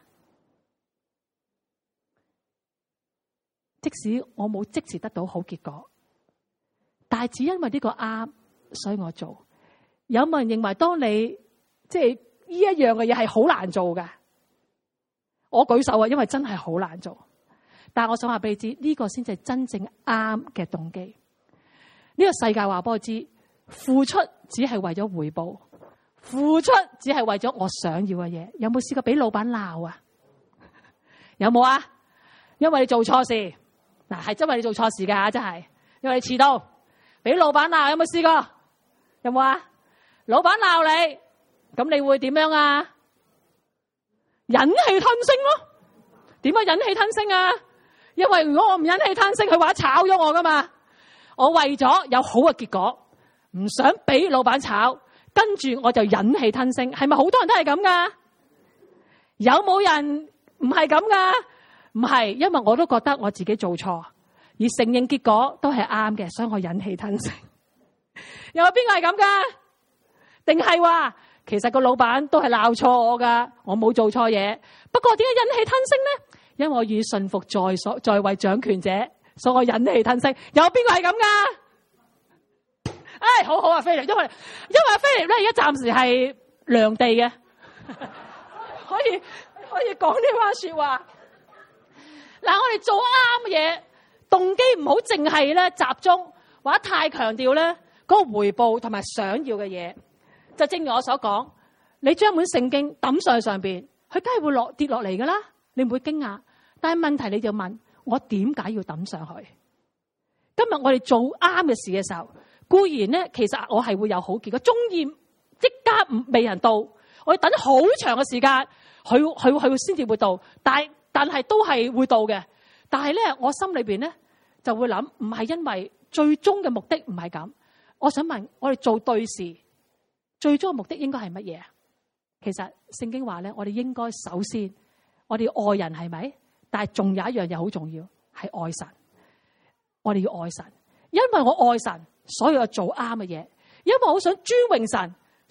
即使我冇即時得到好結果，但係只因為呢個啱，所以我做。有冇人認為當你即係呢一樣嘅嘢係好難做㗎？我舉手啊，因為真係好難做。但係我想話俾你知，呢個先至係真正啱嘅動機。呢個世界話俾我知，付出只係為咗回報，付出只係為咗我想要嘅嘢。有冇試過俾老闆鬧啊？有冇啊？因為你做錯事，嗱，係因為你做錯事㗎，真係因為你遲到。俾老闆鬧，有冇試過？有冇啊？老闆鬧你，咁你會點樣啊？忍氣吞聲咯。點解忍氣吞聲啊？因為如果我唔忍氣吞聲，佢話炒咗我噶嘛。我為咗有好嘅結果，唔想俾老闆炒，跟住我就忍氣吞聲。係咪好多人都係咁噶？有冇人唔係咁噶？唔係，因為我都覺得我自己做錯。而承認結果都係啱嘅，所以我忍氣吞聲。有邊個係咁噶？定係話其實個老闆都係鬧錯我噶，我冇做錯嘢。不過點解忍氣吞聲咧？因為我願順服在位掌權者，所以我忍氣吞聲。有邊個係咁噶？唉，好好啊，菲力，因為菲力咧而家暫時係涼地嘅，可以講呢番說話。嗱，我哋做啱嘅嘢。動機唔好淨係咧集中，或者太強調咧嗰個回報同埋想要嘅嘢。就正如我所講，你將本聖經抌上邊，佢梗係會跌落嚟噶啦，你唔會驚訝。但係問題你就問我點解要抌上去？今日我哋做啱嘅事嘅時候，固然咧其實我係會有好結果，中意即刻未人到，我要等好長嘅時間，佢先至會到，但係都係會到嘅。但係咧，我心裏邊咧就會諗，唔係因為最終嘅目的唔係咁。我想問，我哋做對事，最終嘅目的應該係乜嘢啊？其實聖經話咧，我哋應該首先，我哋愛人係咪？但係仲有一樣嘢好重要，係愛神。我哋要愛神，因為我愛神，所以我做啱嘅嘢。因為我好想尊榮神，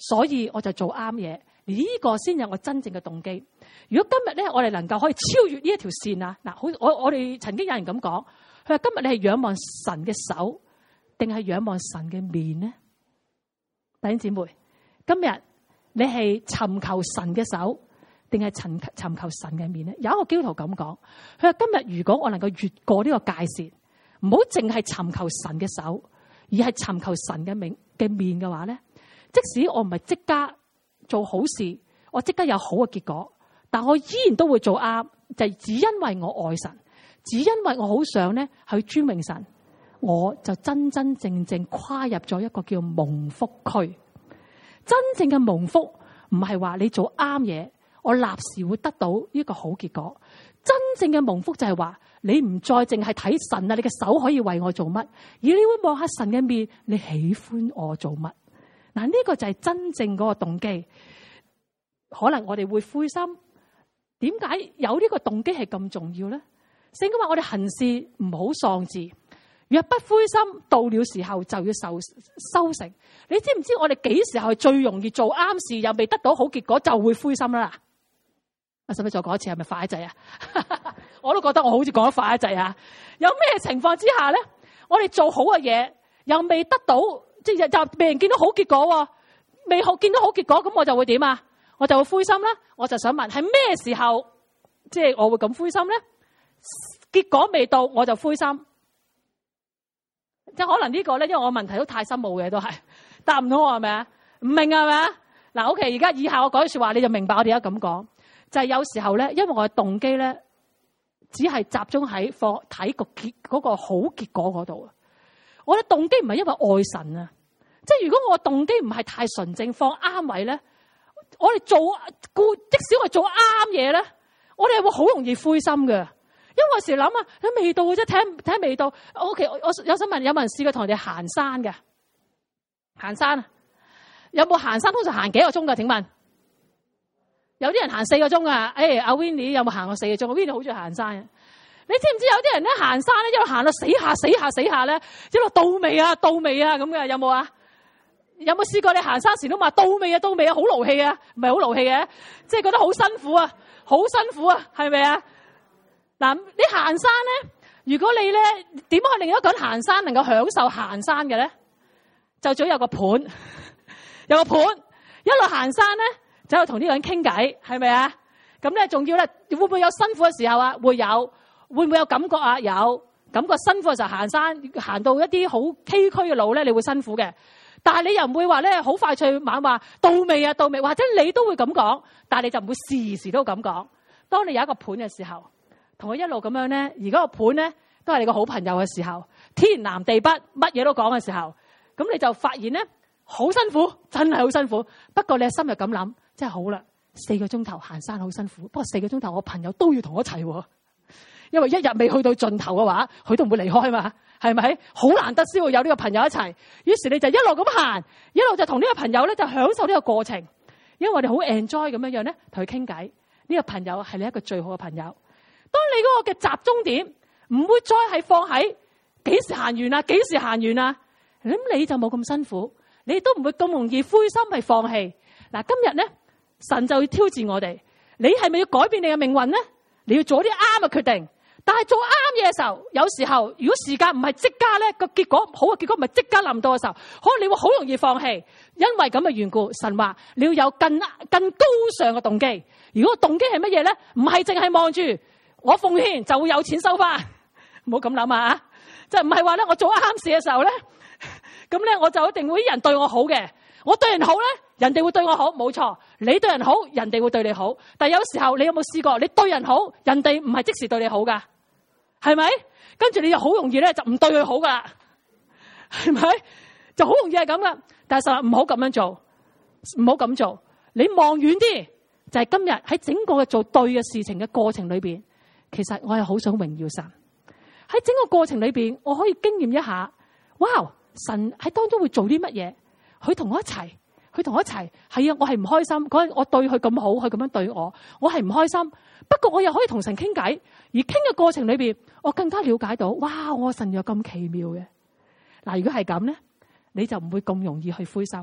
所以我就做啱嘢。呢個先係我真正嘅動機。如果今日咧，我哋能夠可以超越呢一條線啊，嗱，我哋曾經有人咁講，佢話今日你係仰望神嘅手，定係仰望神嘅面呢？弟兄姊妹，今日你係尋求神嘅手，定係尋求神嘅面呢？有一個基督徒咁講，佢話今日如果我能夠越過呢個界線，唔好淨係尋求神嘅手，而係尋求神嘅面嘅話咧，即使我唔係即刻做好事，我即刻有好嘅結果，但我依然都會做啱，就係只因為我愛神，只因為我好想咧去尊榮神，我就真真正正跨入咗一個叫蒙福區。真正嘅蒙福唔係話你做啱嘢，我立時會得到呢個好結果。真正嘅蒙福就係話你唔再淨係睇神啊，你嘅手可以為我做乜，而你會望下神嘅面，你喜歡我做乜。嗱，呢個就係真正嗰個動機。可能我哋會灰心，點解有呢個動機係咁重要咧？聖經話我哋行事唔好喪志，若不灰心，到了時候就要收成。你知唔知我哋幾時候係最容易做啱事又未得到好結果就會灰心啦？我使唔使再講一次？係咪快一滯啊？我都覺得我好似講得快一滯啊！有咩情況之下咧，我哋做好嘅嘢又未得到，即係就未人見到好結果，未見到好結果，咁我就會點啊？我就會灰心啦。我就想問，係咩時候即係我會咁灰心咧？結果未到我就灰心，即係可能呢個咧，因為我問題都太深奧嘅，都係答唔到我係咪啊？唔明係咪啊？嗱，OK，而家以下我講句說話，你就明白我哋而家咁講，就係有時候咧，因為我嘅動機咧，只係集中喺睇個嗰個好結果嗰度啊。我嘅動機唔係因為愛神啊，即係如果我嘅動機唔係太純正，放啱位咧，我哋即使我做啱嘢咧，我哋係會好容易灰心嘅。因為我時諗啊，睇味道嘅啫，睇味道。OK， 我有想問，有冇人試過同人哋行山嘅？行山啊？有冇行山？通常行幾個鐘噶？請問？有啲人行4個鐘啊？阿 Winnie 有冇行過4個鐘？Winnie 好中意行山嘅。你知唔知有啲人咧行山咧，一路行到死下咧，一路到尾啊咁嘅？有冇啊？有冇試過你行山時都話到尾啊，好勞氣啊？唔係好勞氣嘅，即係覺得好辛苦啊，係咪啊？嗱，你行山咧，如果你咧點可以令一個人行山能夠享受行山嘅咧？就最有個盤，一路行山咧，就喺度同呢個人傾偈，係咪啊？咁咧仲要咧，會唔會有辛苦嘅時候啊？會有，會唔會有感覺啊？有感覺辛苦嘅時候行山，行到一啲好崎嶇嘅路咧，你會辛苦嘅。但係你又唔會話咧好快脆猛話到尾啊，或者你都會咁講，但係你就唔會時都咁講。當你有一個盤嘅時候，同佢一路咁樣咧，而嗰個盤咧都係你個好朋友嘅時候，天南地北乜嘢都講嘅時候，咁你就發現咧好辛苦，真係好辛苦。不過你心入咁諗，真係好啦，4個鐘頭行山好辛苦，不過4個鐘頭我朋友都要同我一齊，因為一日未去到盡頭嘅話，佢都唔會離開嘛，係咪？好難得先會有呢個朋友一齊。於是你就一路咁行，一路就同呢個朋友咧就享受呢個過程，因為我哋好 enjoy 咁樣咧同佢傾偈。呢個朋友係你一個最好嘅朋友。當你嗰個嘅集中點唔會再係放喺幾時行完啊，咁你就冇咁辛苦，你都唔會咁容易灰心係放棄。嗱，今日咧神就要挑戰我哋，你係咪要改變你嘅命運咧？你要做啲啱嘅決定。但係做啱嘢嘅時候，有時候如果時間唔係即刻咧，個結果好嘅結果唔係即刻臨到嘅時候，可能你會好容易放棄。因為咁嘅緣故，神話你要有更高尚嘅動機。如果動機係乜嘢咧？唔係淨係望住我奉獻就會有錢收翻，唔好咁諗啊！即係唔係話咧，我做啱事嘅時候咧，咁咧我就一定會啲人對我好嘅。我對人好咧，人哋會對我好，冇錯。你對人好，人哋會對你好。但係有時候你有冇試過，你對人好，人哋唔係即時對你好噶，係咪？跟住你就好容易咧就唔對佢好噶啦，係咪？就好容易係咁噶。但係實話唔好咁樣做，唔好咁做。你望遠啲，就係今日喺整個嘅做對嘅事情嘅過程裏邊，其實我係好想榮耀神。喺整個過程裏邊，我可以經驗一下，哇！神喺當中會做啲乜嘢？佢同我一齊，係啊！我係唔開心，嗰日我對佢咁好，佢咁樣對我，我係唔開心。不過我又可以同神傾偈，而傾嘅過程裏邊，我更加了解到，哇！我神又咁奇妙嘅。嗱，如果係咁咧，你就唔會咁容易去灰心，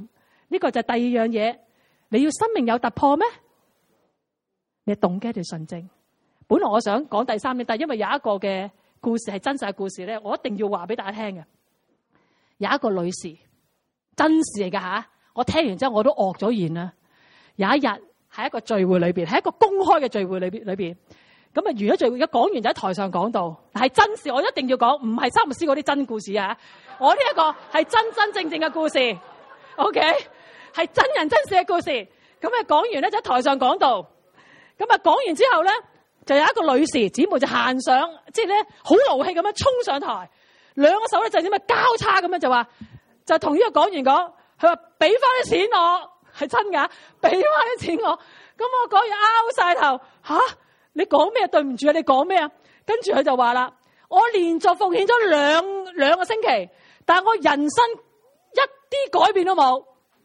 呢個就係第二樣嘢。你要生命有突破咩？你動機定純正？本來我想講第三點，但係因為有一個嘅故事係真實嘅故事咧，我一定要話俾大家聽嘅。有一個女士，真事嚟噶吓，我聽完之後我都愕咗然啦。有一日喺一個聚會裏邊，喺一個公開嘅聚會裏邊，咁啊完咗聚會，而家講完就喺台上講到，係真事，我一定要講，唔係三牧師嗰啲真故事啊！我呢一個係真真正正嘅故事 ，OK， 係真人真事嘅故事。咁啊講完咧就喺台上講到，咁啊講完之後咧，就有一個女士姊妹就行上，即係咧好勞氣咁樣衝上台，兩個手咧就點樣交叉咁樣就話，就同呢個講員講，佢話俾翻啲錢我，係真噶，俾翻啲錢我。咁我講完拗晒頭，吓，你講咩？對唔住啊，你講咩啊？跟住佢就話啦，我連續奉獻咗兩個星期，但係我人生一啲改變都冇。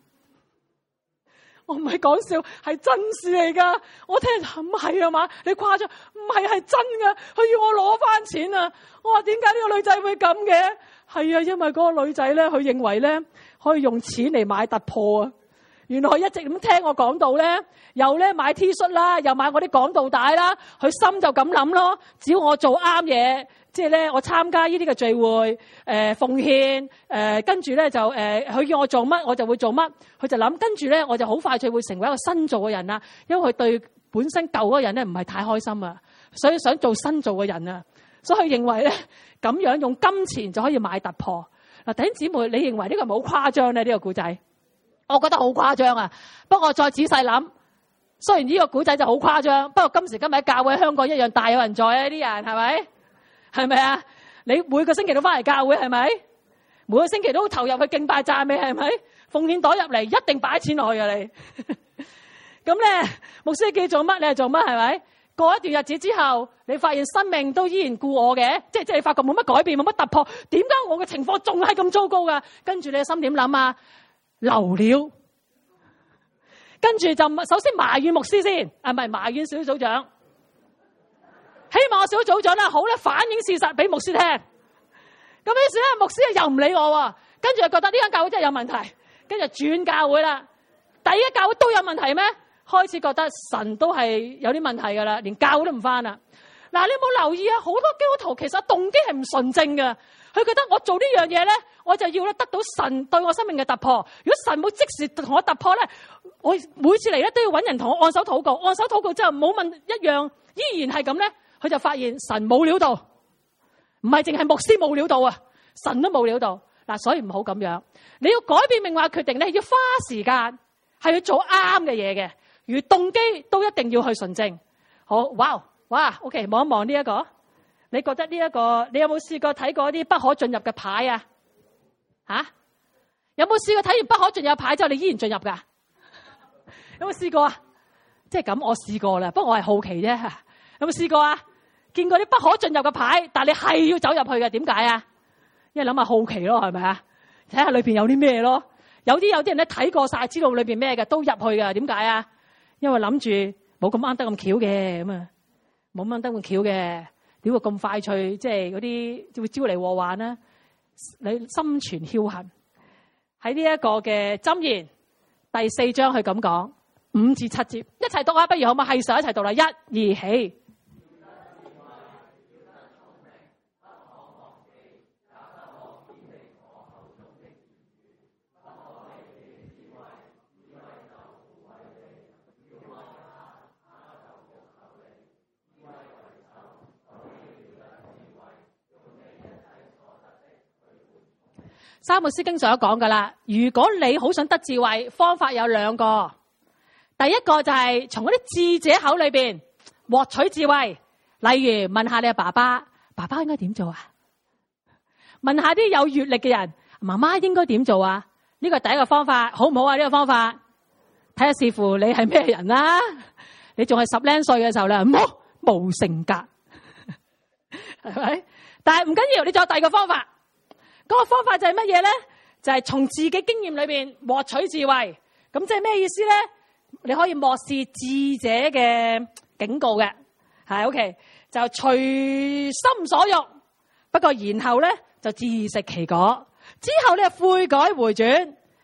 我唔係講笑，係真事嚟噶。我聽唔係啊嘛，你誇張，唔係，係真噶。佢要我攞翻錢啊！我話點解呢個女仔會咁嘅？係啊，因為嗰個女仔咧，佢認為咧可以用錢嚟買突破啊。原來佢一直咁聽我講到咧，又咧買 T 恤啦，又買我啲講道帶啦。佢心就咁諗咯，只要我做啱嘢，即係咧我參加呢啲嘅聚會，奉獻，跟住咧就佢叫我做乜我就會做乜。佢就諗跟住咧我就好快就會成為一個新造嘅人啦。因為佢對本身舊嗰個人咧唔係太開心啊，所以想做新造嘅人啊。所以佢認為咧咁樣用金錢就可以買突破。嗱，弟兄姊妹，你認為呢個係咪好誇張咧？呢個故仔？我覺得好誇張啊！不過再仔細諗，雖然呢個古仔就好誇張，不過今時今日教會香港一樣大有人在啊！呢啲人係咪？係咪啊？你每個星期都翻嚟教會係咪？每個星期都投入去敬拜讚美係咪？奉獻袋入嚟一定擺錢落去啊！你咁咧，牧師叫做乜你係做乜係咪？過一段日子之後，你發現生命都依然顧我嘅，即係你發覺冇乜改變，冇乜突破，點解我嘅情況仲係咁糟糕噶？跟住你嘅心點諗啊？流料，跟住就首先埋怨牧師先，唔係埋怨小組長，希望我小組長咧好咧反映事實俾牧師聽。咁於是咧，牧師又唔理我，跟住就覺得呢間教會真係有問題，跟住轉教會啦。第一教會都有問題咩？開始覺得神都係有啲問題噶啦，連教會都唔翻啦。嗱，你有冇留意啊？好多基督徒其實動機係唔純正嘅。佢覺得我做呢樣嘢咧，我就要咧得到神對我生命嘅突破。如果神冇即時同我突破咧，我每次嚟咧都要揾人同我按手禱告。按手禱告之後冇問一樣，依然係咁咧，佢就發現神冇料到，唔係淨係牧師冇料到啊，神都冇料到。嗱，所以唔好咁樣。你要改變命運決定咧，要花時間，係要做啱嘅嘢嘅。如動機都一定要去純正。好，哇 ，OK， 望一望呢一個。你覺得呢一個，你有冇試過睇過啲不可進入嘅牌啊？吓？有冇試過睇完不可進入牌之後，你依然進入噶？有冇試過啊？即係咁，我試過啦，不過我係好奇啫。有冇試過啊？見過啲不可進入嘅牌，但係你係要走入去嘅，點解啊？因為諗下好奇咯，係咪啊？睇下裏邊有啲咩咯。有啲人咧睇過晒，知道裏邊咩嘅，都入去嘅，點解啊？因為諗住冇咁啱得咁巧嘅，咁啊，冇咁啱得咁巧嘅。點會咁快脆？即係嗰啲會招嚟禍患啦！你心存僥倖，喺呢一個嘅箴言第4章，佢咁講5至7節，一齊讀下，不如好嘛？係時候一齊讀啦！1、2起。三牧師經常都講噶啦，如果你好想得智慧，方法有2個。第一個就係從嗰啲智者口裏邊獲取智慧，例如問下你嘅爸爸，爸爸應該點做啊？問下啲有閱歷嘅人，媽媽應該點做啊？呢個係第一個方法，好唔好啊？呢個方法睇下視乎你係咩人啦。你仲係10零歲嘅時候咧，唔好冇性格，係咪？但係唔緊要，你仲有第二個方法。嗰個方法就係乜嘢咧？就係從自己經驗裏邊獲取智慧。咁即係咩意思咧？你可以漠視智者嘅警告嘅，係 OK， 就隨心所欲。不過然後咧就自食其果。之後咧悔改回轉，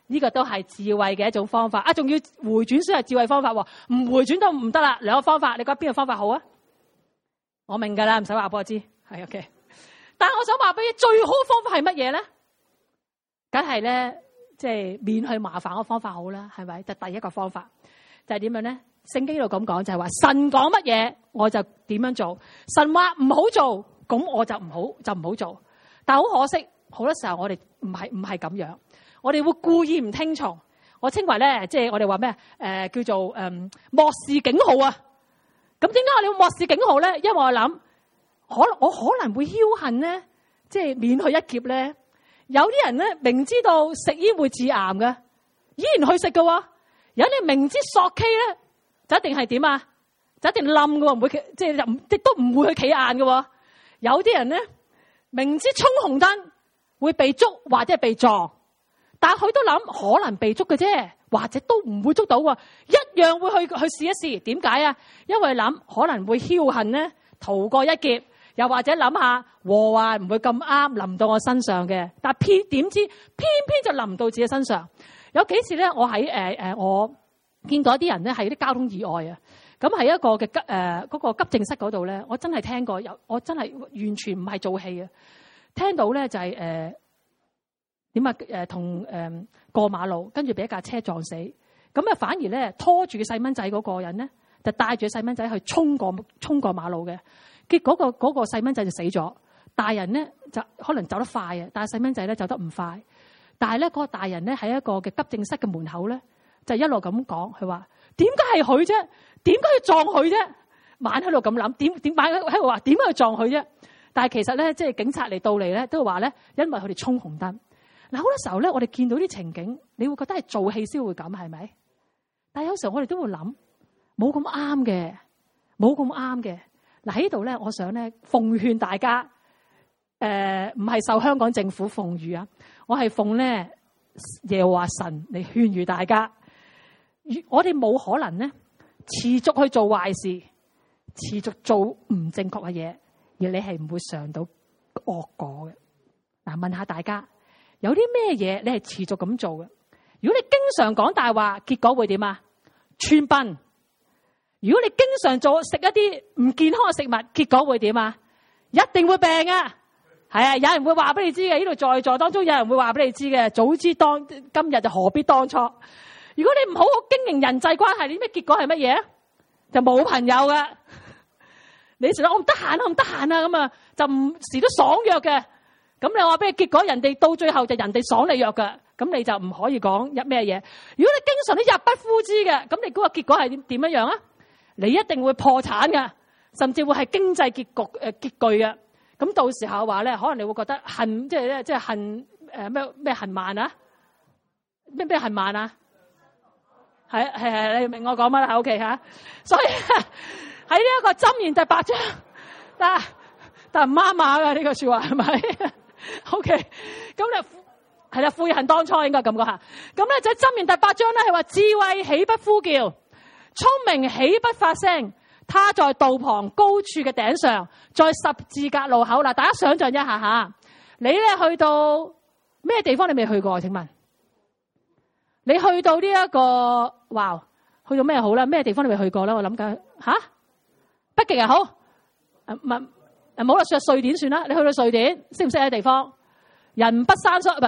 呢個都係智慧嘅一種方法。仲要回轉先係智慧方法喎，唔回轉都唔得啦。兩個方法，你覺得邊個方法好啊？我明㗎啦，唔使話俾我知，係 OK。但係我想話俾你，最好方法係乜嘢咧？梗係咧，即係免去麻煩嘅方法好啦，係咪？就第一個方法就係點樣咧？聖經度咁講就係話，神講乜嘢我就點樣做，神話唔好做，咁我就唔好做。但係好可惜，好多時候我哋唔係咁樣，我哋會故意唔聽從。我稱為咧，即係我哋話咩？叫做漠視警號啊！咁點解我哋會漠視警號咧？因為我諗，我可能會僥倖咧，即係免去一劫咧。有啲人咧，明知道食煙會致癌嘅，依然去食嘅。有啲明知索 K 咧，就一定係點啊？就一定冧嘅，唔會即係亦都唔會去企硬嘅。有啲人咧，明知衝紅燈會被捉或者係被撞，但係佢都諗可能被捉嘅啫，或者都唔會捉到，一樣會去試一試。點解啊？因為諗可能會僥倖咧逃過一劫，又或者諗下禍患唔會咁啱臨到我身上嘅。但係點知偏偏就臨到自己身上。有幾次咧，我喺我見到一啲人咧係啲交通意外啊。咁喺一個嘅嗰個急症室嗰度咧，我真係聽過我真係完全唔係做戲啊！聽到咧就係點啊同過馬路，跟住俾一架車撞死。咁啊反而咧拖住個細蚊仔嗰個人咧，就帶住細蚊仔去衝過馬路嘅。結果嗰個細蚊仔就死咗，大人咧就可能走得快啊，但係細蚊仔咧走得唔快。但係咧嗰個大人咧喺一個嘅急症室嘅門口咧，就一路咁講，佢話點解係佢啫？點解要撞佢啫？晚喺度咁諗，點晚喺度話點解要撞佢啫？但係其實咧，即係警察嚟到嚟咧，都話咧，因為佢哋衝紅燈。嗱，好多時候咧，我哋見到啲情景，你會覺得係做戲先會咁，係咪？但係有時候我哋都會諗，冇咁啱嘅，冇咁啱嘅。嗱，喺呢度咧，我想咧奉勸大家，唔係受香港政府奉諭啊，我係奉咧耶和華神嚟勸喻大家。我哋冇可能咧持續去做壞事，持續做唔正確嘅嘢，而你係唔會嘗到惡果嘅。嗱，問下大家，有啲咩嘢你係持續咁做嘅？如果你經常講大話，結果會點啊？穿崩。如果你經常食一啲唔健康嘅食物，結果會點啊？一定會病啊！係啊，有人會話俾你知嘅，呢度在座當中有人會話俾你知嘅。早知今日就何必當初。如果你唔好好經營人際關係，你咩結果係乜嘢？就冇朋友噶。你成日我唔得閒啊，唔得閒啊，咁啊就唔時都爽約嘅。咁你話俾你結果，人哋到最後就人哋爽你約噶，咁你就唔可以講一咩嘢。如果你經常都入不敷支嘅，咁你嗰個結果係點樣樣啊？你一定會破產嘅，甚至會係經濟結局嘅。咁到時候話咧，可能你會覺得恨，即係恨咩恨慢啊？咩恨慢啊？係，你明我講乜啦？OK 吓，所以喺呢一個箴言第8章，但唔啱碼噶呢個說話係咪 ？OK， 咁咧係啦，悔恨當初應該咁講下。咁咧就箴言第8章咧係話，智慧豈不呼叫，聰明豈不發聲。他在道旁高處嘅頂上，在十字架路口啦。大家想象一下吓，你咧去到咩地方你未去過？請問你去到呢一個去到咩好啦？咩地方你未去過咧？我諗緊北極啊好，冇啦，上瑞典算啦。你去到瑞典，識唔識嘅地方？人不生疏，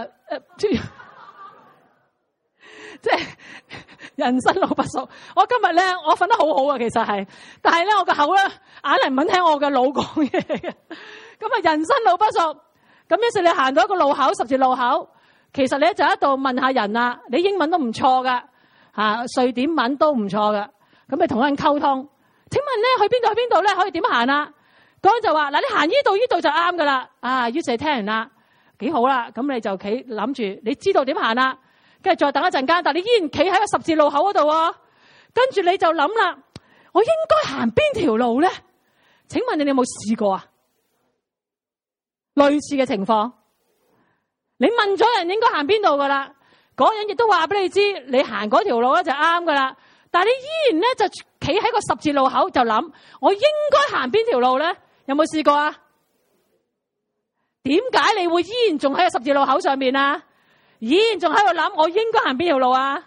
即係人生路不熟。我今日咧，我瞓得好好啊，其實係，但係咧，我個口咧硬係唔肯聽我嘅腦講嘢嘅。咁啊，人生路不熟，咁於是你行到一個路口，十字路口，其實你就喺度問下人啊，你英文都唔錯噶，瑞典文都唔錯噶，咁你同人溝通。請問咧去邊度？去邊度咧？可以點行啊？嗰人就話嗱，你行呢度就啱噶啦。於是聽完啦，幾好啦。咁你就企諗住，你知道點行啦。跟住再等一陣間，但你依然企喺個十字路口嗰度，跟住你就諗啦，我應該行邊條路咧？請問你有冇試過啊？類似嘅情況，你問咗人應該行邊度噶啦，嗰人亦都話俾你知，你行嗰條路咧就啱噶啦，但係你依然咧就企喺個十字路口就諗，我應該行邊條路咧？有冇試過啊？點解你會依然仲喺個十字路口上面啊？ 咦，仲喺度諗我應該行邊條路啊？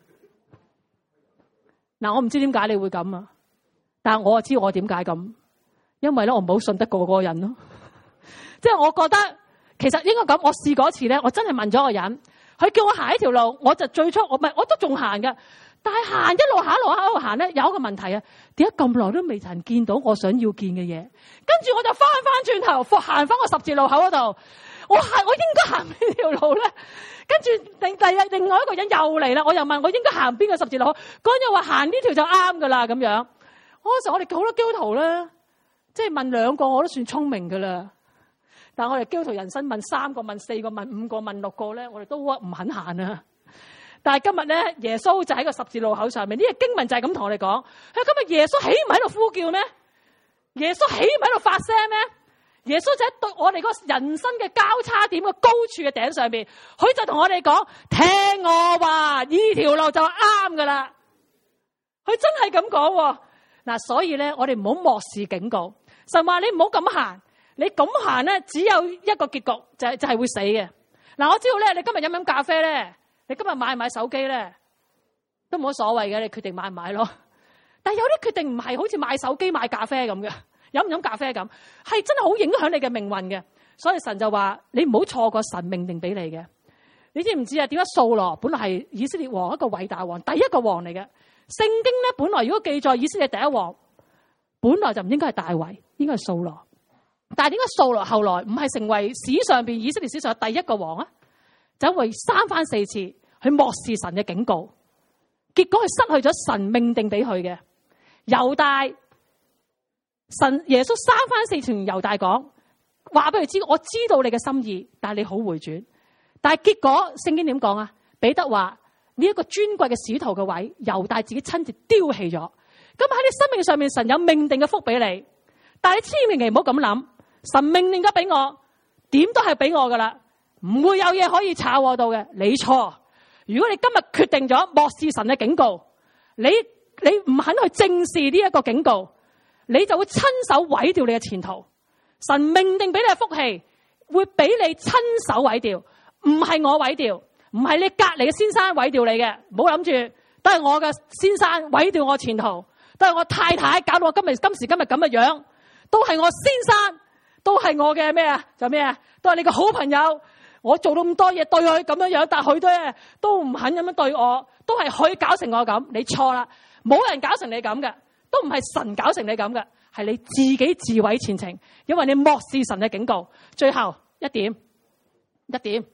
嗱，我唔知點解你會咁啊，但係我就知我點解咁，因為咧我唔好信得過嗰個人咯。即係我覺得其實應該咁，我試過一次咧，我真係問咗個人，佢叫我行一條路，我就最初我都仲行㗎，但係行一路行咧，有一個問題啊，點解咁耐都未曾見到我想要見嘅嘢？跟住我就翻轉頭行翻個十字路口嗰度，我應該行邊條路咧？跟住另外一個人又嚟啦，我又問我應該行邊個十字路口？嗰人又話行呢條就啱噶啦咁樣。嗰時我哋好多基督徒咧，即係問2個我都算聰明噶啦。但係我哋基督徒人生問3個、問4個、問5個、問6個咧，我哋都唔肯行啊。但係今日咧，耶穌就喺個十字路口上面，呢個經文就係咁同我哋講。佢今日耶穌豈唔喺度呼叫咩？耶穌豈唔喺度發聲咩？耶穌就喺對我哋個人生嘅交叉點嘅高處嘅頂上邊，佢就同我哋講：聽我話，呢條路就啱噶啦。佢真係咁講。嗱，所以咧，我哋唔好漠視警告。神話你唔好咁行，你咁行咧，只有一個結局，就係會死嘅。嗱，我知道咧，你今日飲咖啡咧，你今日買唔買手機咧，都冇乜所謂嘅，你決定買唔買咯。但係有啲決定唔係好似買手機買咖啡咁嘅。飲唔飲咖啡咁，係真係好影響你嘅命運嘅。所以神就話你唔好錯過神命定俾你嘅。你知唔知啊？點解掃羅本來係以色列王，一個偉大王，第一個王嚟嘅？聖經咧本來如果記載以色列第一王，本來就唔應該係大衛，應該係掃羅。但係點解掃羅後來唔係成為史上邊以色列史上第一個王啊？就因為3番4次去漠視神嘅警告，結果佢失去咗神命定俾佢嘅猶大。神耶穌3番4次同猶大講，話俾佢知，我知道你嘅心意，但係你好回轉。但係結果聖經點講啊？彼得話呢一個尊貴嘅使徒嘅位，猶大自己親自丟棄咗。咁喺你生命上面，神有命定嘅福俾你，但係你千祈唔好咁諗，神命令咗俾我，點都係俾我噶啦，唔會有嘢可以炒我到嘅。你錯。如果你今日決定咗漠視神嘅警告，你唔肯去正視呢一個警告，你就會親手毀掉你嘅前途。神命定俾你嘅福氣，會俾你親手毀掉，唔係我毀掉，唔係你隔籬嘅先生毀掉你嘅。唔好諗住都係我嘅先生毀掉我前途，都係我太太搞到我今時今日咁嘅樣，都係我先生，都係我嘅咩啊？就咩啊？都係你嘅好朋友。我做到咁多嘢對佢咁樣樣，但係佢都唔肯咁樣對我，都係佢搞成我咁。你錯啦，冇人搞成你咁嘅。都唔係神搞成你咁嘅，係你自己自毀前程，因為你漠視神嘅警告。最後一點，嚟，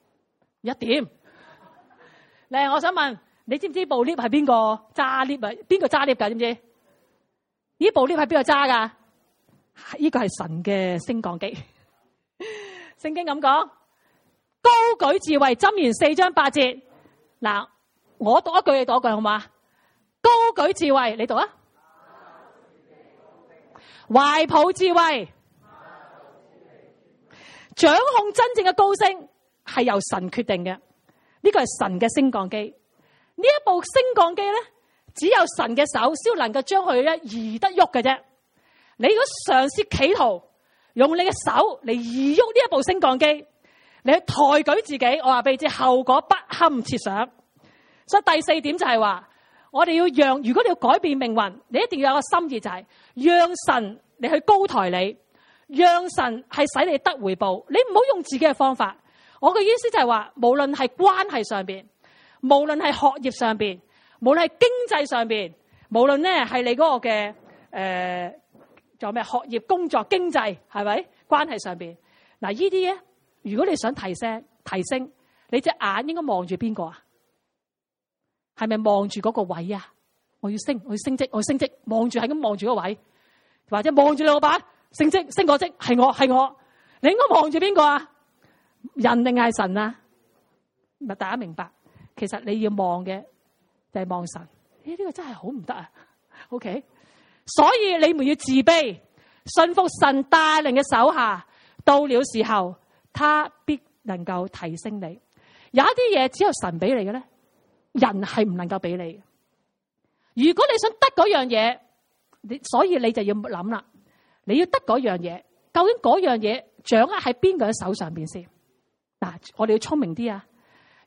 我想問你知唔知部 lift 係邊個揸 lift 啊？邊個揸 lift 噶？知唔知？呢部 lift 係邊個揸噶？呢個係神嘅升降機。聖經咁講，高舉智慧，箴言4章8節。嗱，我讀一句你讀一句好嘛？高舉智慧，你讀啊！懷抱智慧，掌控真正嘅高升係由神決定嘅。呢個係神嘅升降機。呢一部升降機咧，只有神嘅手先能夠將佢咧移得喐嘅啫。你如果嘗試企圖用你嘅手嚟移喐呢一部升降機，你去抬舉自己，我話俾你知，後果不堪設想。所以第4點就係話，我哋要讓，如果你要改變命運，你一定要有個心意，就係讓神你去高抬你，讓神係使你得回報。你唔好用自己嘅方法。我嘅意思就係話，無論係關係上邊，無論係學業上邊，無論係經濟上邊，無論咧係你嗰個嘅仲有咩學業、工作、經濟，係咪關係上邊？嗱，呢啲咧，如果你想提升，你隻眼應該望住邊個啊？係咪望住嗰個位啊？我要升職，望住係咁望住個位，或者望住你老闆升職升個職，係我，你應該望住邊個啊？人定係神啊？咪大家明白？其實你要望嘅就係望神。呢個真係好唔得啊 ！OK， 所以你們要自卑，信服神帶領嘅手下，到了時候，他必能夠提升你。有一啲嘢只有神俾你嘅咧，人係唔能夠俾你。如果你想得嗰樣嘢，所以你就要諗啦。你要得嗰樣嘢，究竟嗰樣嘢掌握喺邊個嘅手上邊先？嗱，我哋要聰明啲啊！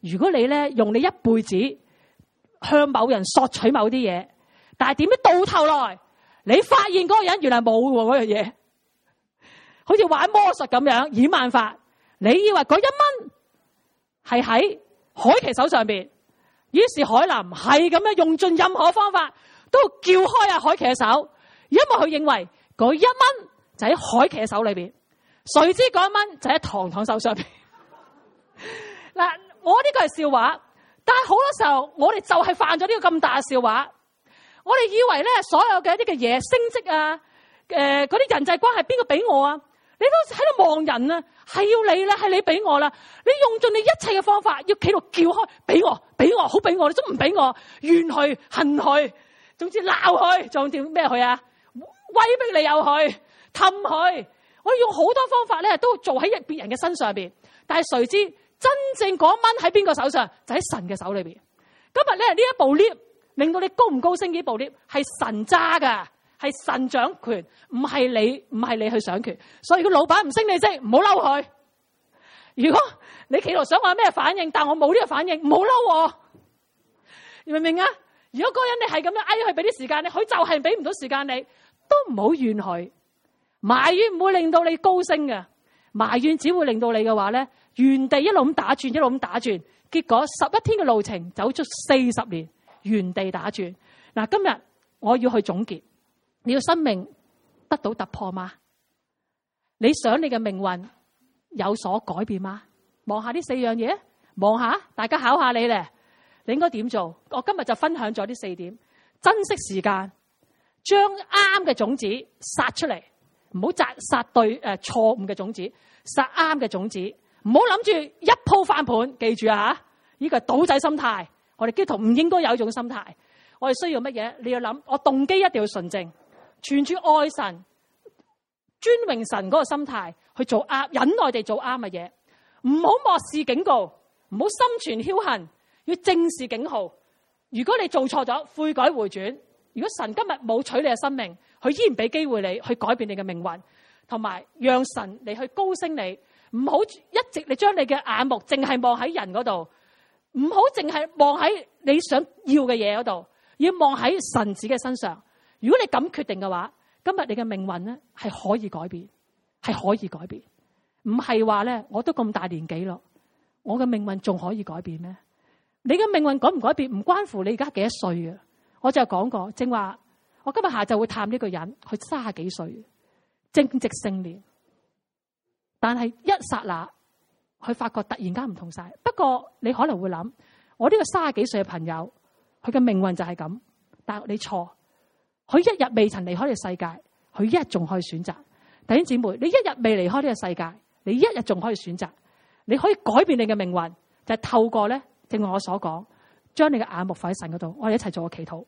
如果你咧用你一輩子向某人索取某啲嘢，但係點知到頭來你發現嗰個人原來冇嗰樣嘢，好似玩魔術咁樣掩眼法。你以為嗰1蚊係喺海琪手上邊，於是海南係咁樣用盡任何方法都叫開阿海琪嘅手，因為佢認為嗰1蚊就喺海琪嘅手裏邊，誰知嗰1蚊就喺糖糖手上邊。嗱，我呢個係笑話，但係好多時候我哋就係犯咗呢個咁大嘅笑話。我哋以為咧所有嘅一啲嘅嘢，升職啊，嗰啲人際關係邊個俾我啊？你都喺度望人啊，係要你啦，係你俾我啦。你用盡你一切嘅方法，要企度叫開，俾我，好俾我，你都唔俾我，怨佢恨佢，總之鬧佢，仲點咩佢啊？威逼你又去氹佢。我用好多方法咧，都做喺別人嘅身上邊，但係誰知真正嗰1蚊喺邊個手上？就喺神嘅手裏邊。今日咧呢一部 lift 令到你高唔高升，呢部 lift 係神揸噶，係神掌權，唔係你去掌權。所以如果老闆唔升你職，唔好嬲佢。如果你企度想我有咩反應，但我冇呢個反應，唔好嬲我。明唔明啊？如果嗰個人你係咁樣嗌佢俾啲時間你，佢就係俾唔到時間你，都唔好怨佢。埋怨唔會令到你高升嘅，埋怨只會令到你嘅話咧，原地一路咁打轉，一路咁打轉，結果11天嘅路程走出40年，原地打轉。嗱，今日我要去總結，你要生命得到突破嗎？你想你嘅命運有所改變嗎？望下呢4樣嘢，望下，大家考下你咧，你應該點做？我今日就分享咗呢4點：珍惜時間，將啱嘅種子撒出嚟。唔好撒對錯誤嘅種子，撒啱嘅種子。唔好諗住一鋪翻盤，記住啊！呢個係賭仔心態。我哋基督徒唔應該有一種心態。我哋需要乜嘢？你要諗，我動機一定要純正，存住愛神、尊榮神嗰個心態去做啱，忍耐地做啱嘅嘢。唔好漠視警告，唔好心存僥倖，要正視警號。如果你做錯咗，悔改回轉。如果神今日冇取你嘅生命，佢依然俾機會你去改變你嘅命運，同埋讓神嚟去高升你。唔好一直你將你嘅眼目淨係望喺人嗰度，唔好淨係望喺你想要嘅嘢嗰度，要望喺神子嘅身上。如果你咁決定嘅話，今日你嘅命運咧係可以改變，係可以改變。唔係話咧，我都咁大年紀咯，我嘅命運仲可以改變咩？你嘅命運改唔改變唔關乎你而家幾多歲啊！我就講過，正話我今日下晝會探呢個人，佢30幾歲，正值盛年，但係一剎那，佢發覺突然間唔同晒。不過你可能會諗，我呢個30幾歲嘅朋友，佢嘅命運就係咁，但係你錯，佢一日未曾離開呢個世界，佢一日仲可以選擇。弟兄姊妹，你一日未離開呢個世界，你一日仲可以選擇，你可以改變你嘅命運，就係透過咧，正如我所講，將你嘅眼目放喺神嗰度。我哋一齊做個祈禱。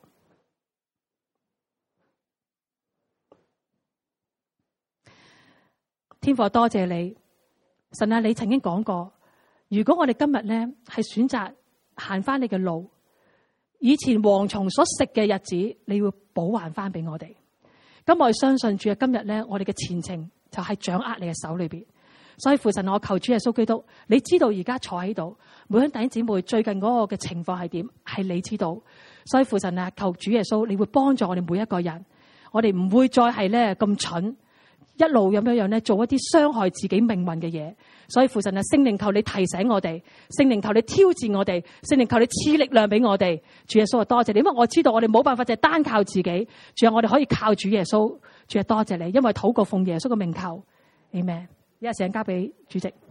天父，多謝你，神啊！你曾經講過，如果我哋今日咧係選擇行翻你嘅路，以前蝗蟲所食嘅日子，你會補還翻俾我哋。咁我哋相信主啊，今日咧我哋嘅前程就係掌握你嘅手裏邊。所以父神，我求主耶穌基督，你知道而家坐喺度每位弟兄姊妹最近嗰個嘅情況係點，係你知道。所以父神啊，求主耶穌，你會幫助我哋每一個人，我哋唔會再係咧咁蠢。一路咁樣咧，做一啲傷害自己命運嘅嘢。所以父神啊，聖靈求你提醒我哋，聖靈求你挑戰我哋，聖靈求你賜力量俾我哋。主耶穌啊，多謝你，因為我知道我哋冇辦法就係單靠自己。主啊，我哋可以靠主耶穌。主啊，多謝你，因為禱告奉耶穌嘅名求，阿們。一陣交俾主席。